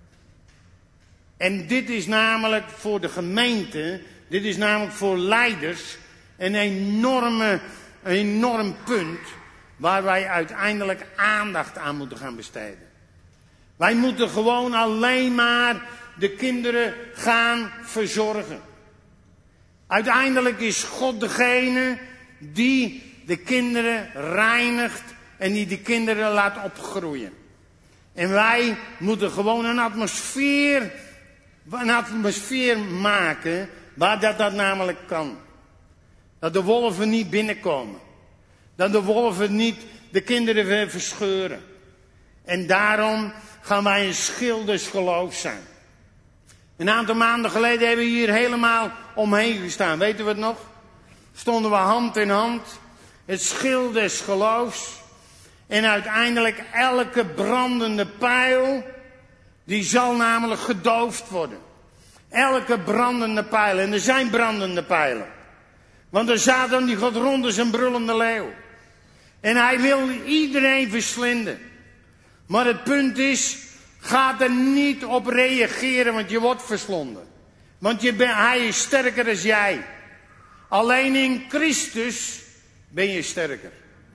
En dit is namelijk voor de gemeente, dit is namelijk voor leiders een enorme, een enorm punt waar wij uiteindelijk aandacht aan moeten gaan besteden. Wij moeten gewoon alleen maar de kinderen gaan verzorgen. Uiteindelijk is God degene die de kinderen reinigt en die de kinderen laat opgroeien. En wij moeten gewoon een atmosfeer, een atmosfeer maken waar dat, dat namelijk kan. Dat de wolven niet binnenkomen. Dat de wolven niet de kinderen verscheuren. En daarom gaan wij een schildersgeloof zijn. Een aantal maanden geleden hebben we hier helemaal omheen gestaan. Weten we het nog? Stonden we hand in hand. Het schild des geloofs. En uiteindelijk elke brandende pijl, die zal namelijk gedoofd worden. Elke brandende pijl. En er zijn brandende pijlen. Want de Satan die gaat rond als een brullende leeuw. En hij wil iedereen verslinden. Maar het punt is, ga er niet op reageren, want je wordt verslonden. Want je ben, hij is sterker dan jij. Alleen in Christus ben je sterker.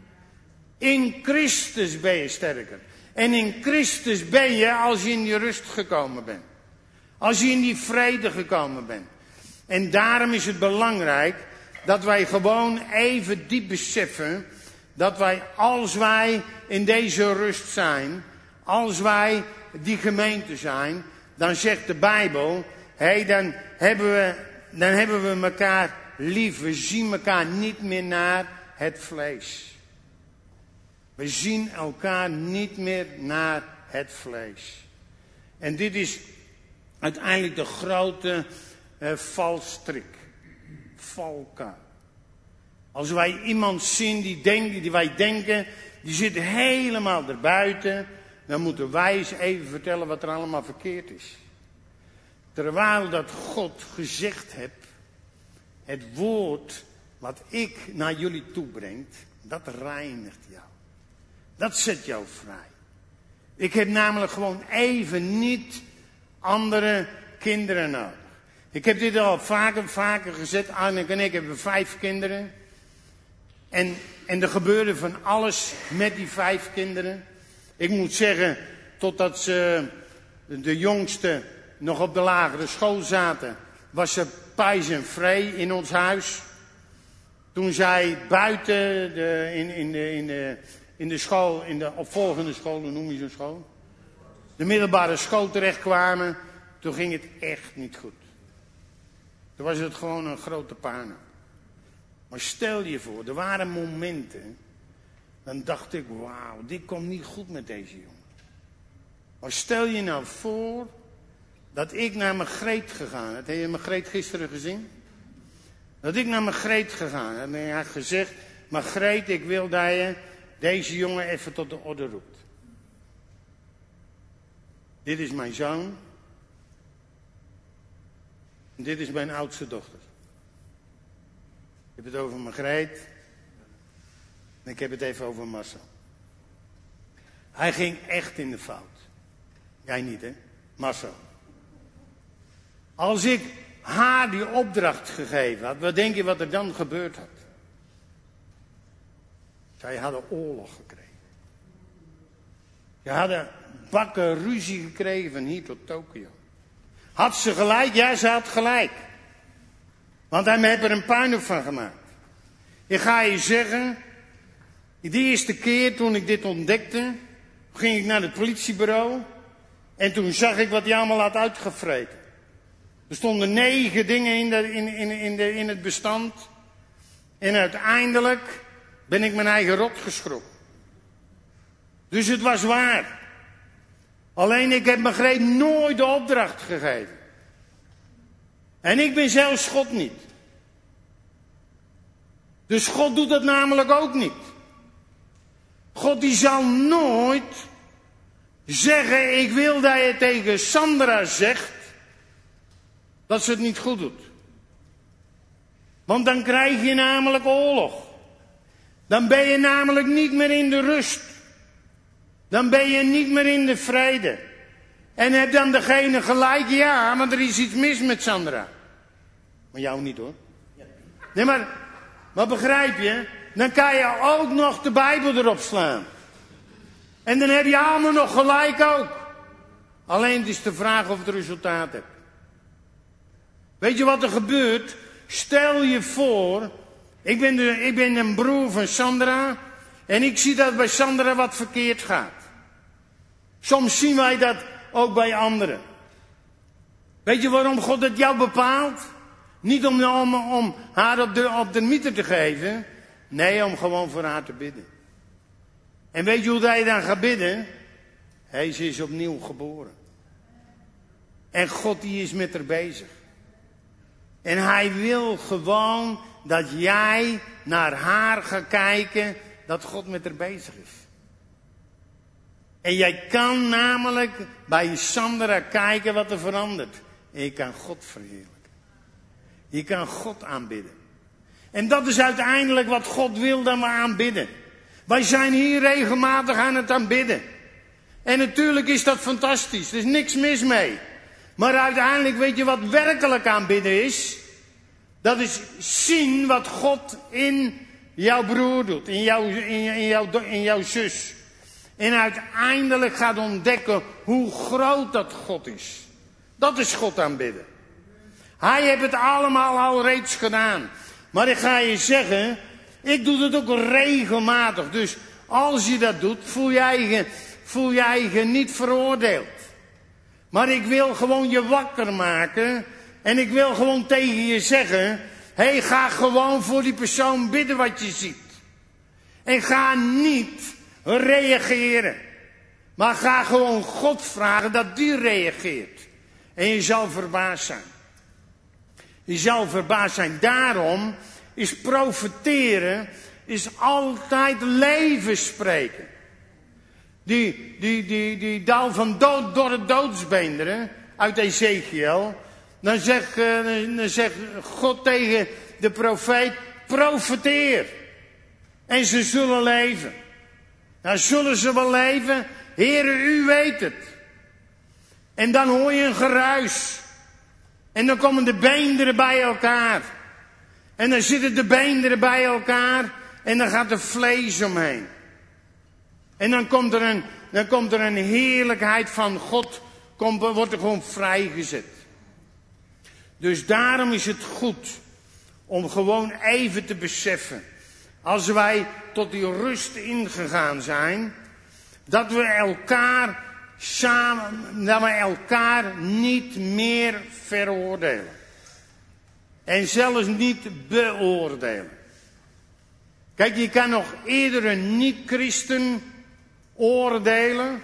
In Christus ben je sterker. En in Christus ben je als je in die rust gekomen bent. Als je in die vrede gekomen bent. En daarom is het belangrijk dat wij gewoon even diep beseffen dat wij, als wij in deze rust zijn, als wij die gemeente zijn, dan zegt de Bijbel, hé, dan hebben we, dan hebben we elkaar lief. We zien elkaar niet meer naar het vlees. We zien elkaar niet meer naar het vlees. En dit is uiteindelijk de grote uh, valstrik. Valkuil. Als wij iemand zien die, denken, die wij denken, die zit helemaal erbuiten, dan moeten wij eens even vertellen wat er allemaal verkeerd is. Terwijl dat God gezegd heeft, het woord wat ik naar jullie toebreng, dat reinigt jou. Dat zet jou vrij. Ik heb namelijk gewoon even niet andere kinderen nodig. Ik heb dit al vaker, vaker gezegd. Anneke en ik hebben vijf kinderen. En, en er gebeurde van alles met die vijf kinderen. Ik moet zeggen, totdat ze, de jongste nog op de lagere school zaten, was ze pijs en vrij in ons huis. Toen zij buiten de, in, in, de, in, de, in de school, in de opvolgende school, hoe noem je zo'n school? De middelbare school terechtkwamen, toen ging het echt niet goed. Toen was het gewoon een grote puinhoop. Maar stel je voor, er waren momenten, dan dacht ik, wauw, dit komt niet goed met deze jongen. Maar stel je nou voor dat ik naar Margreet gegaan heb. Heb je Margreet gisteren gezien? Dat ik naar Margreet gegaan heb en hij had gezegd, Margreet, ik wil dat je deze jongen even tot de orde roept. Dit is mijn zoon. En dit is mijn oudste dochter. Ik heb het over Margreet. En ik heb het even over Marcel. Hij ging echt in de fout. Jij niet, hè? Marcel. Als ik haar die opdracht gegeven had, wat denk je wat er dan gebeurd had? Zij hadden oorlog gekregen. Ze hadden bakken ruzie gekregen van hier tot Tokio. Had ze gelijk? Ja, ze had gelijk. Want hij heeft er een puinhoop van gemaakt. Ik ga je zeggen, de eerste keer toen ik dit ontdekte, ging ik naar het politiebureau en toen zag ik wat hij allemaal had uitgevreten. Er stonden negen dingen in, de, in, in, in, de, in het bestand. En uiteindelijk ben ik mijn eigen rot geschrokken. Dus het was waar. Alleen ik heb Margreet nooit de opdracht gegeven. En ik ben zelfs God niet. Dus God doet dat namelijk ook niet. God die zal nooit zeggen, ik wil dat je tegen Sandra zegt dat ze het niet goed doet. Want dan krijg je namelijk oorlog. Dan ben je namelijk niet meer in de rust. Dan ben je niet meer in de vrede. En heb dan degene gelijk, ja, want er is iets mis met Sandra. Maar jou niet hoor. Nee, maar, maar begrijp je? Dan kan je ook nog de Bijbel erop slaan. En dan heb je allemaal nog gelijk ook. Alleen het is de vraag of het resultaat hebt. Weet je wat er gebeurt? Stel je voor, ik ben, de, ik ben een broer van Sandra. En ik zie dat bij Sandra wat verkeerd gaat. Soms zien wij dat ook bij anderen. Weet je waarom God het jou bepaalt? Niet om, om, om haar op de, op de mythe te geven. Nee, om gewoon voor haar te bidden. En weet je hoe hij dan gaat bidden? Hij ze is opnieuw geboren. En God die is met haar bezig. En hij wil gewoon dat jij naar haar gaat kijken, dat God met haar bezig is. En jij kan namelijk bij Sandra kijken wat er verandert. En je kan God verheerlijken. Je kan God aanbidden. En dat is uiteindelijk wat God wil dat we aanbidden. Wij zijn hier regelmatig aan het aanbidden. En natuurlijk is dat fantastisch. Er is niks mis mee. Maar uiteindelijk weet je wat werkelijk aanbidden is? Dat is zien wat God in jouw broer doet. In, jou, in, in, jou, in jouw zus. En uiteindelijk gaat ontdekken hoe groot dat God is. Dat is God aanbidden. Hij heeft het allemaal al reeds gedaan. Maar ik ga je zeggen, ik doe het ook regelmatig. Dus als je dat doet, voel jij je, voel jij je niet veroordeeld. Maar ik wil gewoon je wakker maken. En ik wil gewoon tegen je zeggen, hé, hey, ga gewoon voor die persoon bidden wat je ziet. En ga niet reageren. Maar ga gewoon God vragen dat die reageert. En je zal verbaasd zijn. Je zal verbaasd zijn. Daarom is profeteren, is altijd leven spreken. Die, die, die, die dal van dood door het doodsbeenderen uit Ezekiel. Dan zegt, dan zegt God tegen de profeet, profeteer. En ze zullen leven. Nou, zullen ze wel leven? Heere, u weet het. En dan hoor je een geruis. En dan komen de beenderen bij elkaar. En dan zitten de beenderen bij elkaar. En dan gaat er vlees omheen. En dan komt er een, dan komt er een heerlijkheid van God. Komt, wordt er gewoon vrijgezet. Dus daarom is het goed om gewoon even te beseffen. Als wij tot die rust ingegaan zijn. Dat we elkaar samen, dat we elkaar niet meer veroordelen. En zelfs niet beoordelen. Kijk, je kan nog eerder een niet-christen oordelen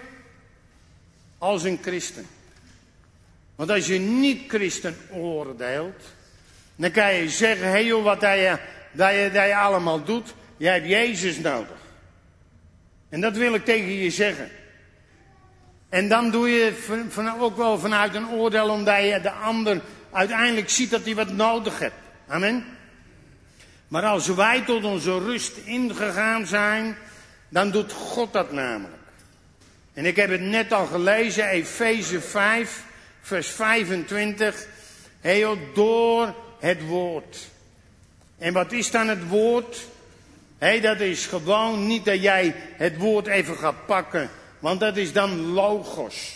als een christen. Want als je niet-christen oordeelt, dan kan je zeggen, hé hey joh, wat dat je, dat, je, dat je allemaal doet, jij hebt Jezus nodig. En dat wil ik tegen je zeggen. En dan doe je het van, van, ook wel vanuit een oordeel, omdat je de ander uiteindelijk ziet dat hij wat nodig heeft. Amen. Maar als wij tot onze rust ingegaan zijn, dan doet God dat namelijk. En ik heb het net al gelezen, Efeze vijf, vers vijfentwintig. Heel door het woord. En wat is dan het woord? Hé, dat is gewoon niet dat jij het woord even gaat pakken. Want dat is dan logos.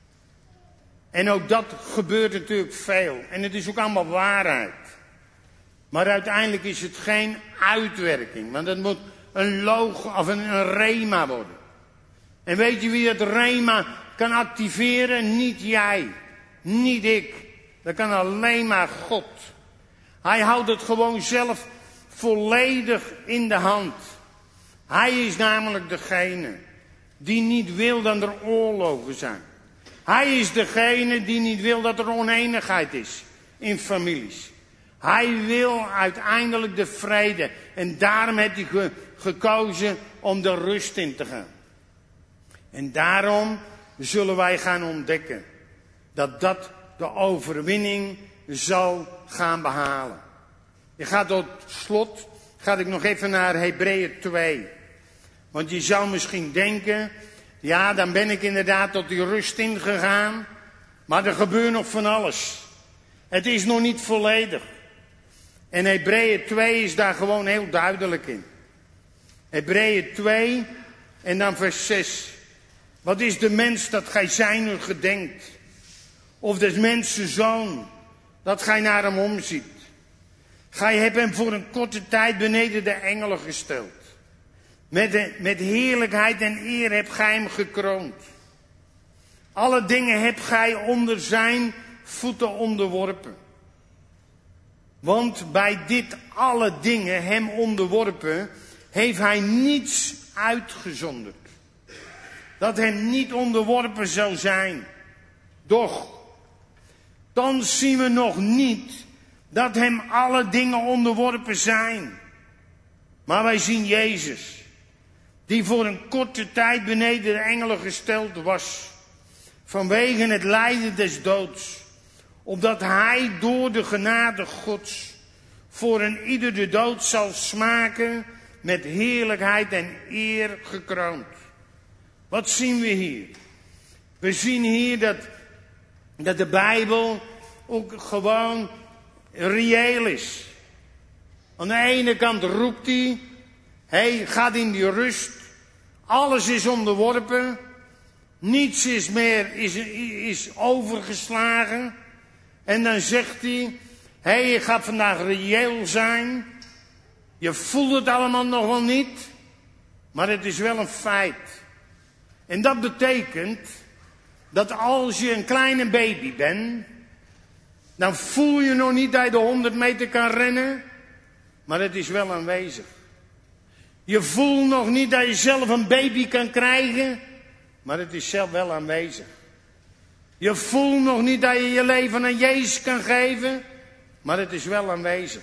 En ook dat gebeurt natuurlijk veel. En het is ook allemaal waarheid. Maar uiteindelijk is het geen uitwerking. Want het moet een logo of een, een rema worden. En weet je wie het rema kan activeren? Niet jij. Niet ik. Dat kan alleen maar God. Hij houdt het gewoon zelf volledig in de hand. Hij is namelijk degene die niet wil dat er oorlogen zijn. Hij is degene die niet wil dat er oneenigheid is in families. Hij wil uiteindelijk de vrede. En daarom heeft hij ge- gekozen om de rust in te gaan. En daarom zullen wij gaan ontdekken dat dat de overwinning zal gaan behalen. Je gaat tot slot, ga ik nog even naar Hebreeën twee. Want je zou misschien denken, ja, dan ben ik inderdaad tot die rust ingegaan. Maar er gebeurt nog van alles. Het is nog niet volledig. En Hebreeën twee is daar gewoon heel duidelijk in. Hebreeën twee en dan vers zes. Wat is de mens dat gij zijner gedenkt? Of des mensen zoon, dat gij naar hem omziet. Gij hebt hem voor een korte tijd beneden de engelen gesteld. Met, de, met heerlijkheid en eer hebt gij hem gekroond. Alle dingen hebt gij onder zijn voeten onderworpen. Want bij dit alle dingen hem onderworpen, heeft hij niets uitgezonderd. Dat hem niet onderworpen zou zijn. Doch, dan zien we nog niet dat hem alle dingen onderworpen zijn. Maar wij zien Jezus, die voor een korte tijd beneden de engelen gesteld was, vanwege het lijden des doods, opdat hij door de genade Gods voor een ieder de dood zal smaken, met heerlijkheid en eer gekroond. Wat zien we hier? We zien hier dat, dat de Bijbel ook gewoon reëel is. Aan de ene kant roept hij, hij gaat in die rust, alles is onderworpen, niets is meer is, is overgeslagen. En dan zegt hij, hé, je gaat vandaag reëel zijn. Je voelt het allemaal nog wel niet, maar het is wel een feit. En dat betekent dat als je een kleine baby bent, dan voel je nog niet dat je de honderd meter kan rennen, maar het is wel aanwezig. Je voelt nog niet dat je zelf een baby kan krijgen, maar het is zelf wel aanwezig. Je voelt nog niet dat je je leven aan Jezus kan geven, maar het is wel aanwezig.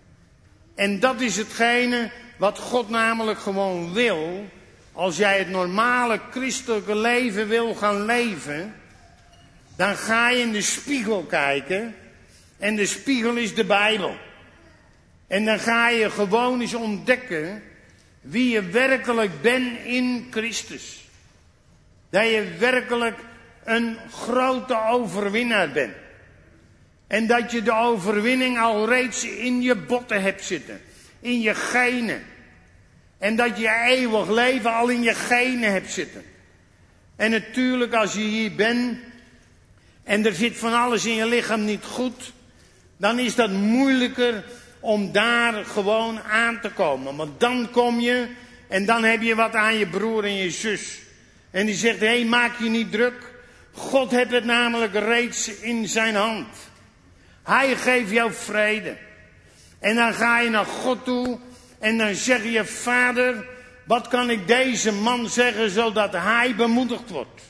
En dat is hetgene wat God namelijk gewoon wil. Als jij het normale christelijke leven wil gaan leven, dan ga je in de spiegel kijken. En de spiegel is de Bijbel. En dan ga je gewoon eens ontdekken wie je werkelijk bent in Christus. Dat je werkelijk een grote overwinnaar bent. En dat je de overwinning al reeds in je botten hebt zitten. In je genen. En dat je je eeuwig leven al in je genen hebt zitten. En natuurlijk als je hier bent en er zit van alles in je lichaam niet goed, dan is dat moeilijker om daar gewoon aan te komen. Want dan kom je en dan heb je wat aan je broer en je zus. En die zegt, hé, hey, maak je niet druk. God heeft het namelijk reeds in zijn hand. Hij geeft jou vrede. En dan ga je naar God toe en dan zeg je, Vader, wat kan ik deze man zeggen zodat hij bemoedigd wordt?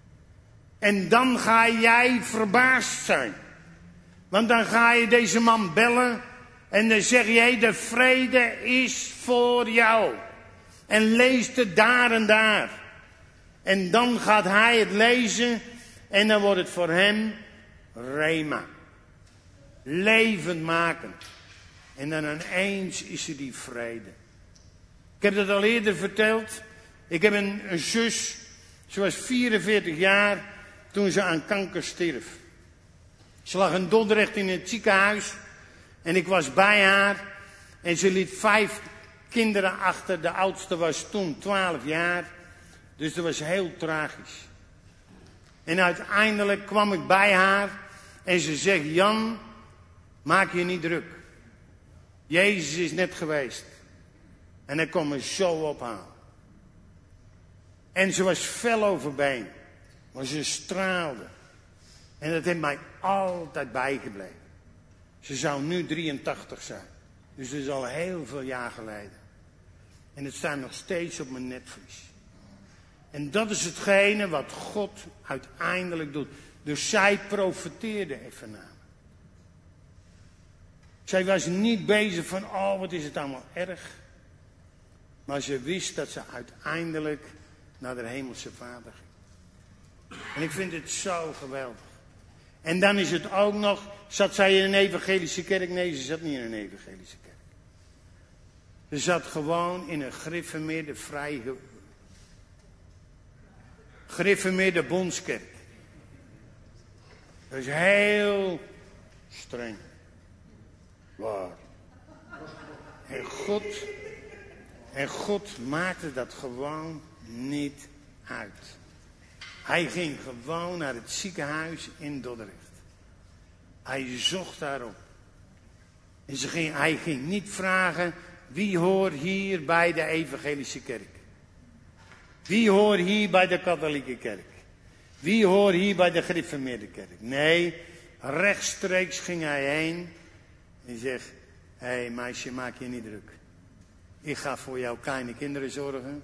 En dan ga jij verbaasd zijn. Want dan ga je deze man bellen en dan zeg je, hey, de vrede is voor jou. En lees het daar en daar. En dan gaat hij het lezen en dan wordt het voor hem rema. Levendmakend. En dan ineens is er die vrede. Ik heb dat al eerder verteld. Ik heb een, een zus, ze was vierenveertig jaar toen ze aan kanker stierf. Ze lag in Dordrecht in het ziekenhuis en ik was bij haar. En ze liet vijf kinderen achter, de oudste was toen twaalf jaar. Dus dat was heel tragisch. En uiteindelijk kwam ik bij haar en ze zegt, Jan, maak je niet druk. Jezus is net geweest. En hij kon me zo ophalen. En ze was fel overbeen. Maar ze straalde. En dat heeft mij altijd bijgebleven. Ze zou nu drieëntachtig zijn. Dus dat is al heel veel jaar geleden. En het staat nog steeds op mijn netvlies. En dat is hetgene wat God uiteindelijk doet. Dus zij profeteerde even na. Zij was niet bezig van, oh wat is het allemaal erg. Maar ze wist dat ze uiteindelijk naar de hemelse Vader ging. En ik vind het zo geweldig. En dan is het ook nog, zat zij in een evangelische kerk? Nee, ze zat niet in een evangelische kerk. Ze zat gewoon in een gereformeerde vrije, gereformeerde bondskerk. Dat is heel streng. Waar. En God, en God maakte dat gewoon niet uit. Hij ging gewoon naar het ziekenhuis in Dordrecht. Hij zocht daarop. En ze ging, hij ging niet vragen, wie hoort hier bij de evangelische kerk? Wie hoort hier bij de katholieke kerk? Wie hoort hier bij de gereformeerde kerk? Nee, rechtstreeks ging hij heen. En die zegt, hé hey, meisje, maak je niet druk. Ik ga voor jouw kleine kinderen zorgen.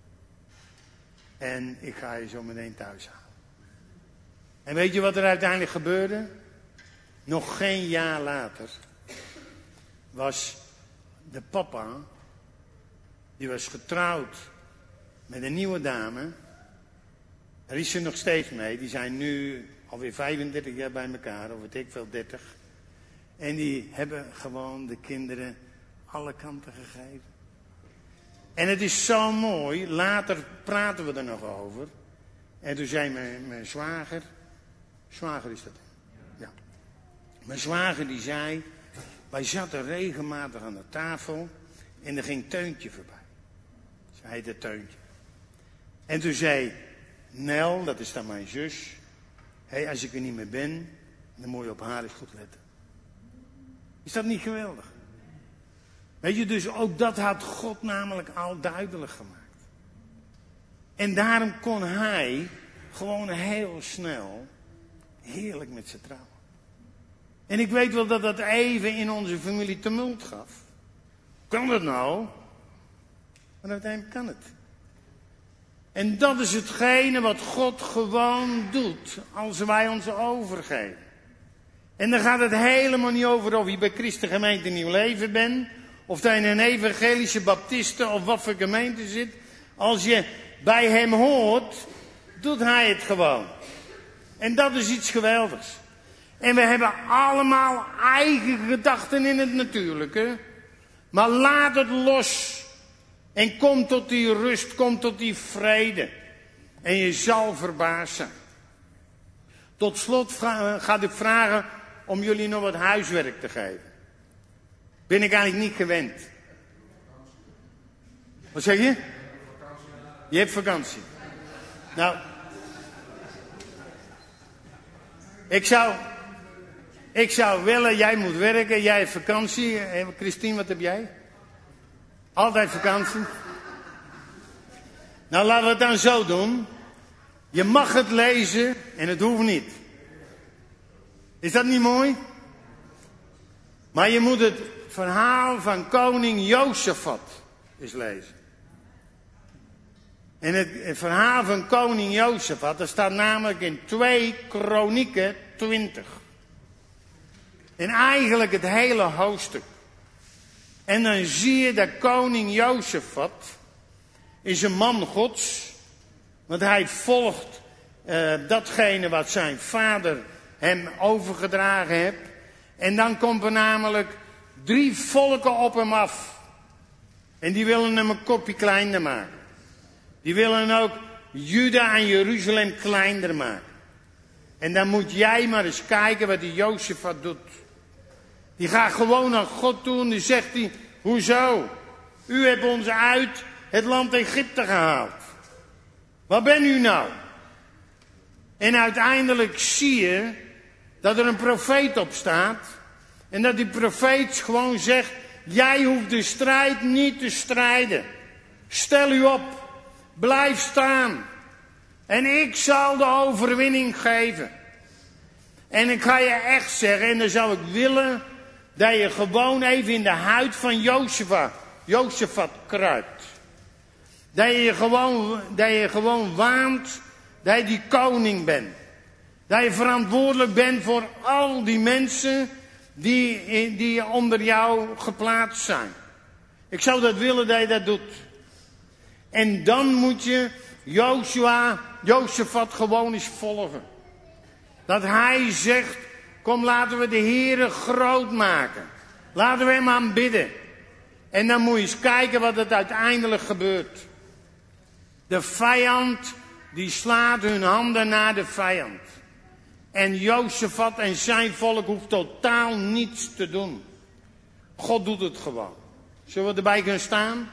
En ik ga je zo meteen thuis halen. En weet je wat er uiteindelijk gebeurde? Nog geen jaar later was de papa, die was getrouwd met een nieuwe dame. Daar is ze nog steeds mee. Die zijn nu alweer vijfendertig jaar bij elkaar, of weet ik veel, dertig. En die hebben gewoon de kinderen alle kanten gegeven. En het is zo mooi, later praten we er nog over. En toen zei mijn, mijn zwager, zwager is dat? Ja. Mijn zwager die zei, wij zaten regelmatig aan de tafel en er ging Teuntje voorbij. Ze heette Teuntje. En toen zei Nel, dat is dan mijn zus, hé, hey, als ik er niet meer ben, dan moet je op haar eens goed letten. Is dat niet geweldig? Weet je, dus ook dat had God namelijk al duidelijk gemaakt. En daarom kon hij gewoon heel snel heerlijk met ze trouwen. En ik weet wel dat dat even in onze familie tumult gaf. Kan dat nou? Maar uiteindelijk kan het. En dat is hetgene wat God gewoon doet als wij ons overgeven. En dan gaat het helemaal niet over of je bij Christengemeente Nieuw Leven bent. Of dat je in een evangelische baptiste of wat voor gemeente zit. Als je bij hem hoort, doet hij het gewoon. En dat is iets geweldigs. En we hebben allemaal eigen gedachten in het natuurlijke. Maar laat het los. En kom tot die rust, kom tot die vrede. En je zal verbaasd zijn. Tot slot ga ik vragen om jullie nog wat huiswerk te geven. Ben ik eigenlijk niet gewend. Wat zeg je? Je hebt vakantie. Nou, ik zou, ik zou willen, jij moet werken, jij hebt vakantie. Christine, wat heb jij? Altijd vakantie. Nou, laten we het dan zo doen. Je mag het lezen en het hoeft niet. Is dat niet mooi? Maar je moet het verhaal van koning Jozefat eens lezen. En het, het verhaal van koning Jozefat, dat staat namelijk in twee Kronieken twintig. En eigenlijk het hele hoofdstuk. En dan zie je dat koning Jozefat is een man Gods. Want hij volgt uh, datgene wat zijn vader hem overgedragen heeft. En dan komt er namelijk drie volken op hem af. En die willen hem een kopje kleiner maken. Die willen ook Juda en Jeruzalem kleiner maken. En dan moet jij maar eens kijken wat die Jozefat doet. Die gaat gewoon naar God toe en die zegt hij, hoezo? U hebt ons uit het land Egypte gehaald. Waar ben u nou? En uiteindelijk zie je dat er een profeet op staat. En dat die profeet gewoon zegt, jij hoeft de strijd niet te strijden. Stel u op, blijf staan. En ik zal de overwinning geven. En ik ga je echt zeggen, en dan zou ik willen dat je gewoon even in de huid van Jozefat, Jozefat kruipt. Dat je gewoon, dat je gewoon waant dat je die koning bent. Dat je verantwoordelijk bent voor al die mensen die, die onder jou geplaatst zijn. Ik zou dat willen dat je dat doet. En dan moet je Joshua, Jozefat gewoon eens volgen. Dat hij zegt, kom laten we de Heere groot maken. Laten we hem aanbidden. En dan moet je eens kijken wat er uiteindelijk gebeurt. De vijand, die slaat hun handen naar de vijand. En Jozefat en zijn volk hoeft totaal niets te doen. God doet het gewoon. Zullen we erbij gaan staan?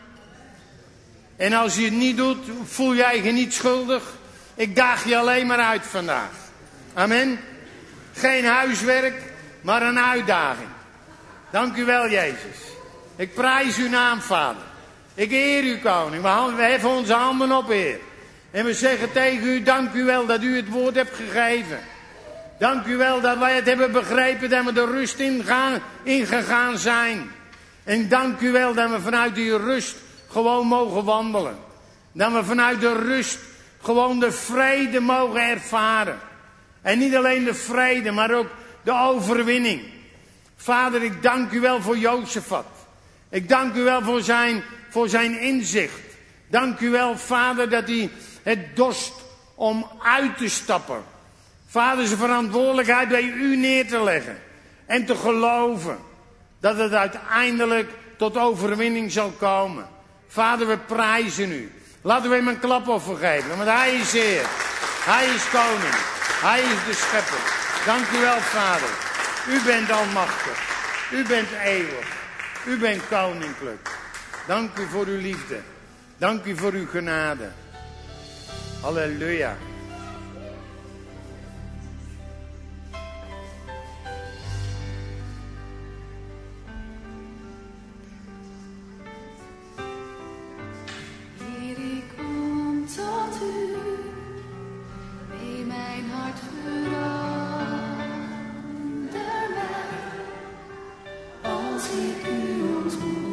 En als je het niet doet, voel jij je niet schuldig. Ik daag je alleen maar uit vandaag. Amen. Geen huiswerk, maar een uitdaging. Dank u wel, Jezus. Ik prijs uw naam, Vader. Ik eer u, koning. We heffen onze handen op, Heer. En we zeggen tegen u, dank u wel dat u het woord hebt gegeven. Dank u wel dat wij het hebben begrepen, dat we de rust ingaan, ingegaan zijn. En dank u wel dat we vanuit die rust gewoon mogen wandelen. Dat we vanuit de rust gewoon de vrede mogen ervaren. En niet alleen de vrede, maar ook de overwinning. Vader, ik dank u wel voor Jozefat. Ik dank u wel voor zijn, voor zijn inzicht. Dank u wel, Vader, dat hij het dorst om uit te stappen. Vader, zijn verantwoordelijkheid bij u neer te leggen. En te geloven dat het uiteindelijk tot overwinning zal komen. Vader, we prijzen u. Laten we hem een klapoffer geven, want hij is Heer. Hij is koning. Hij is de schepper. Dank u wel, Vader. U bent almachtig. U bent eeuwig. U bent koninklijk. Dank u voor uw liefde. Dank u voor uw genade. Halleluja. Als ik u ontmoet.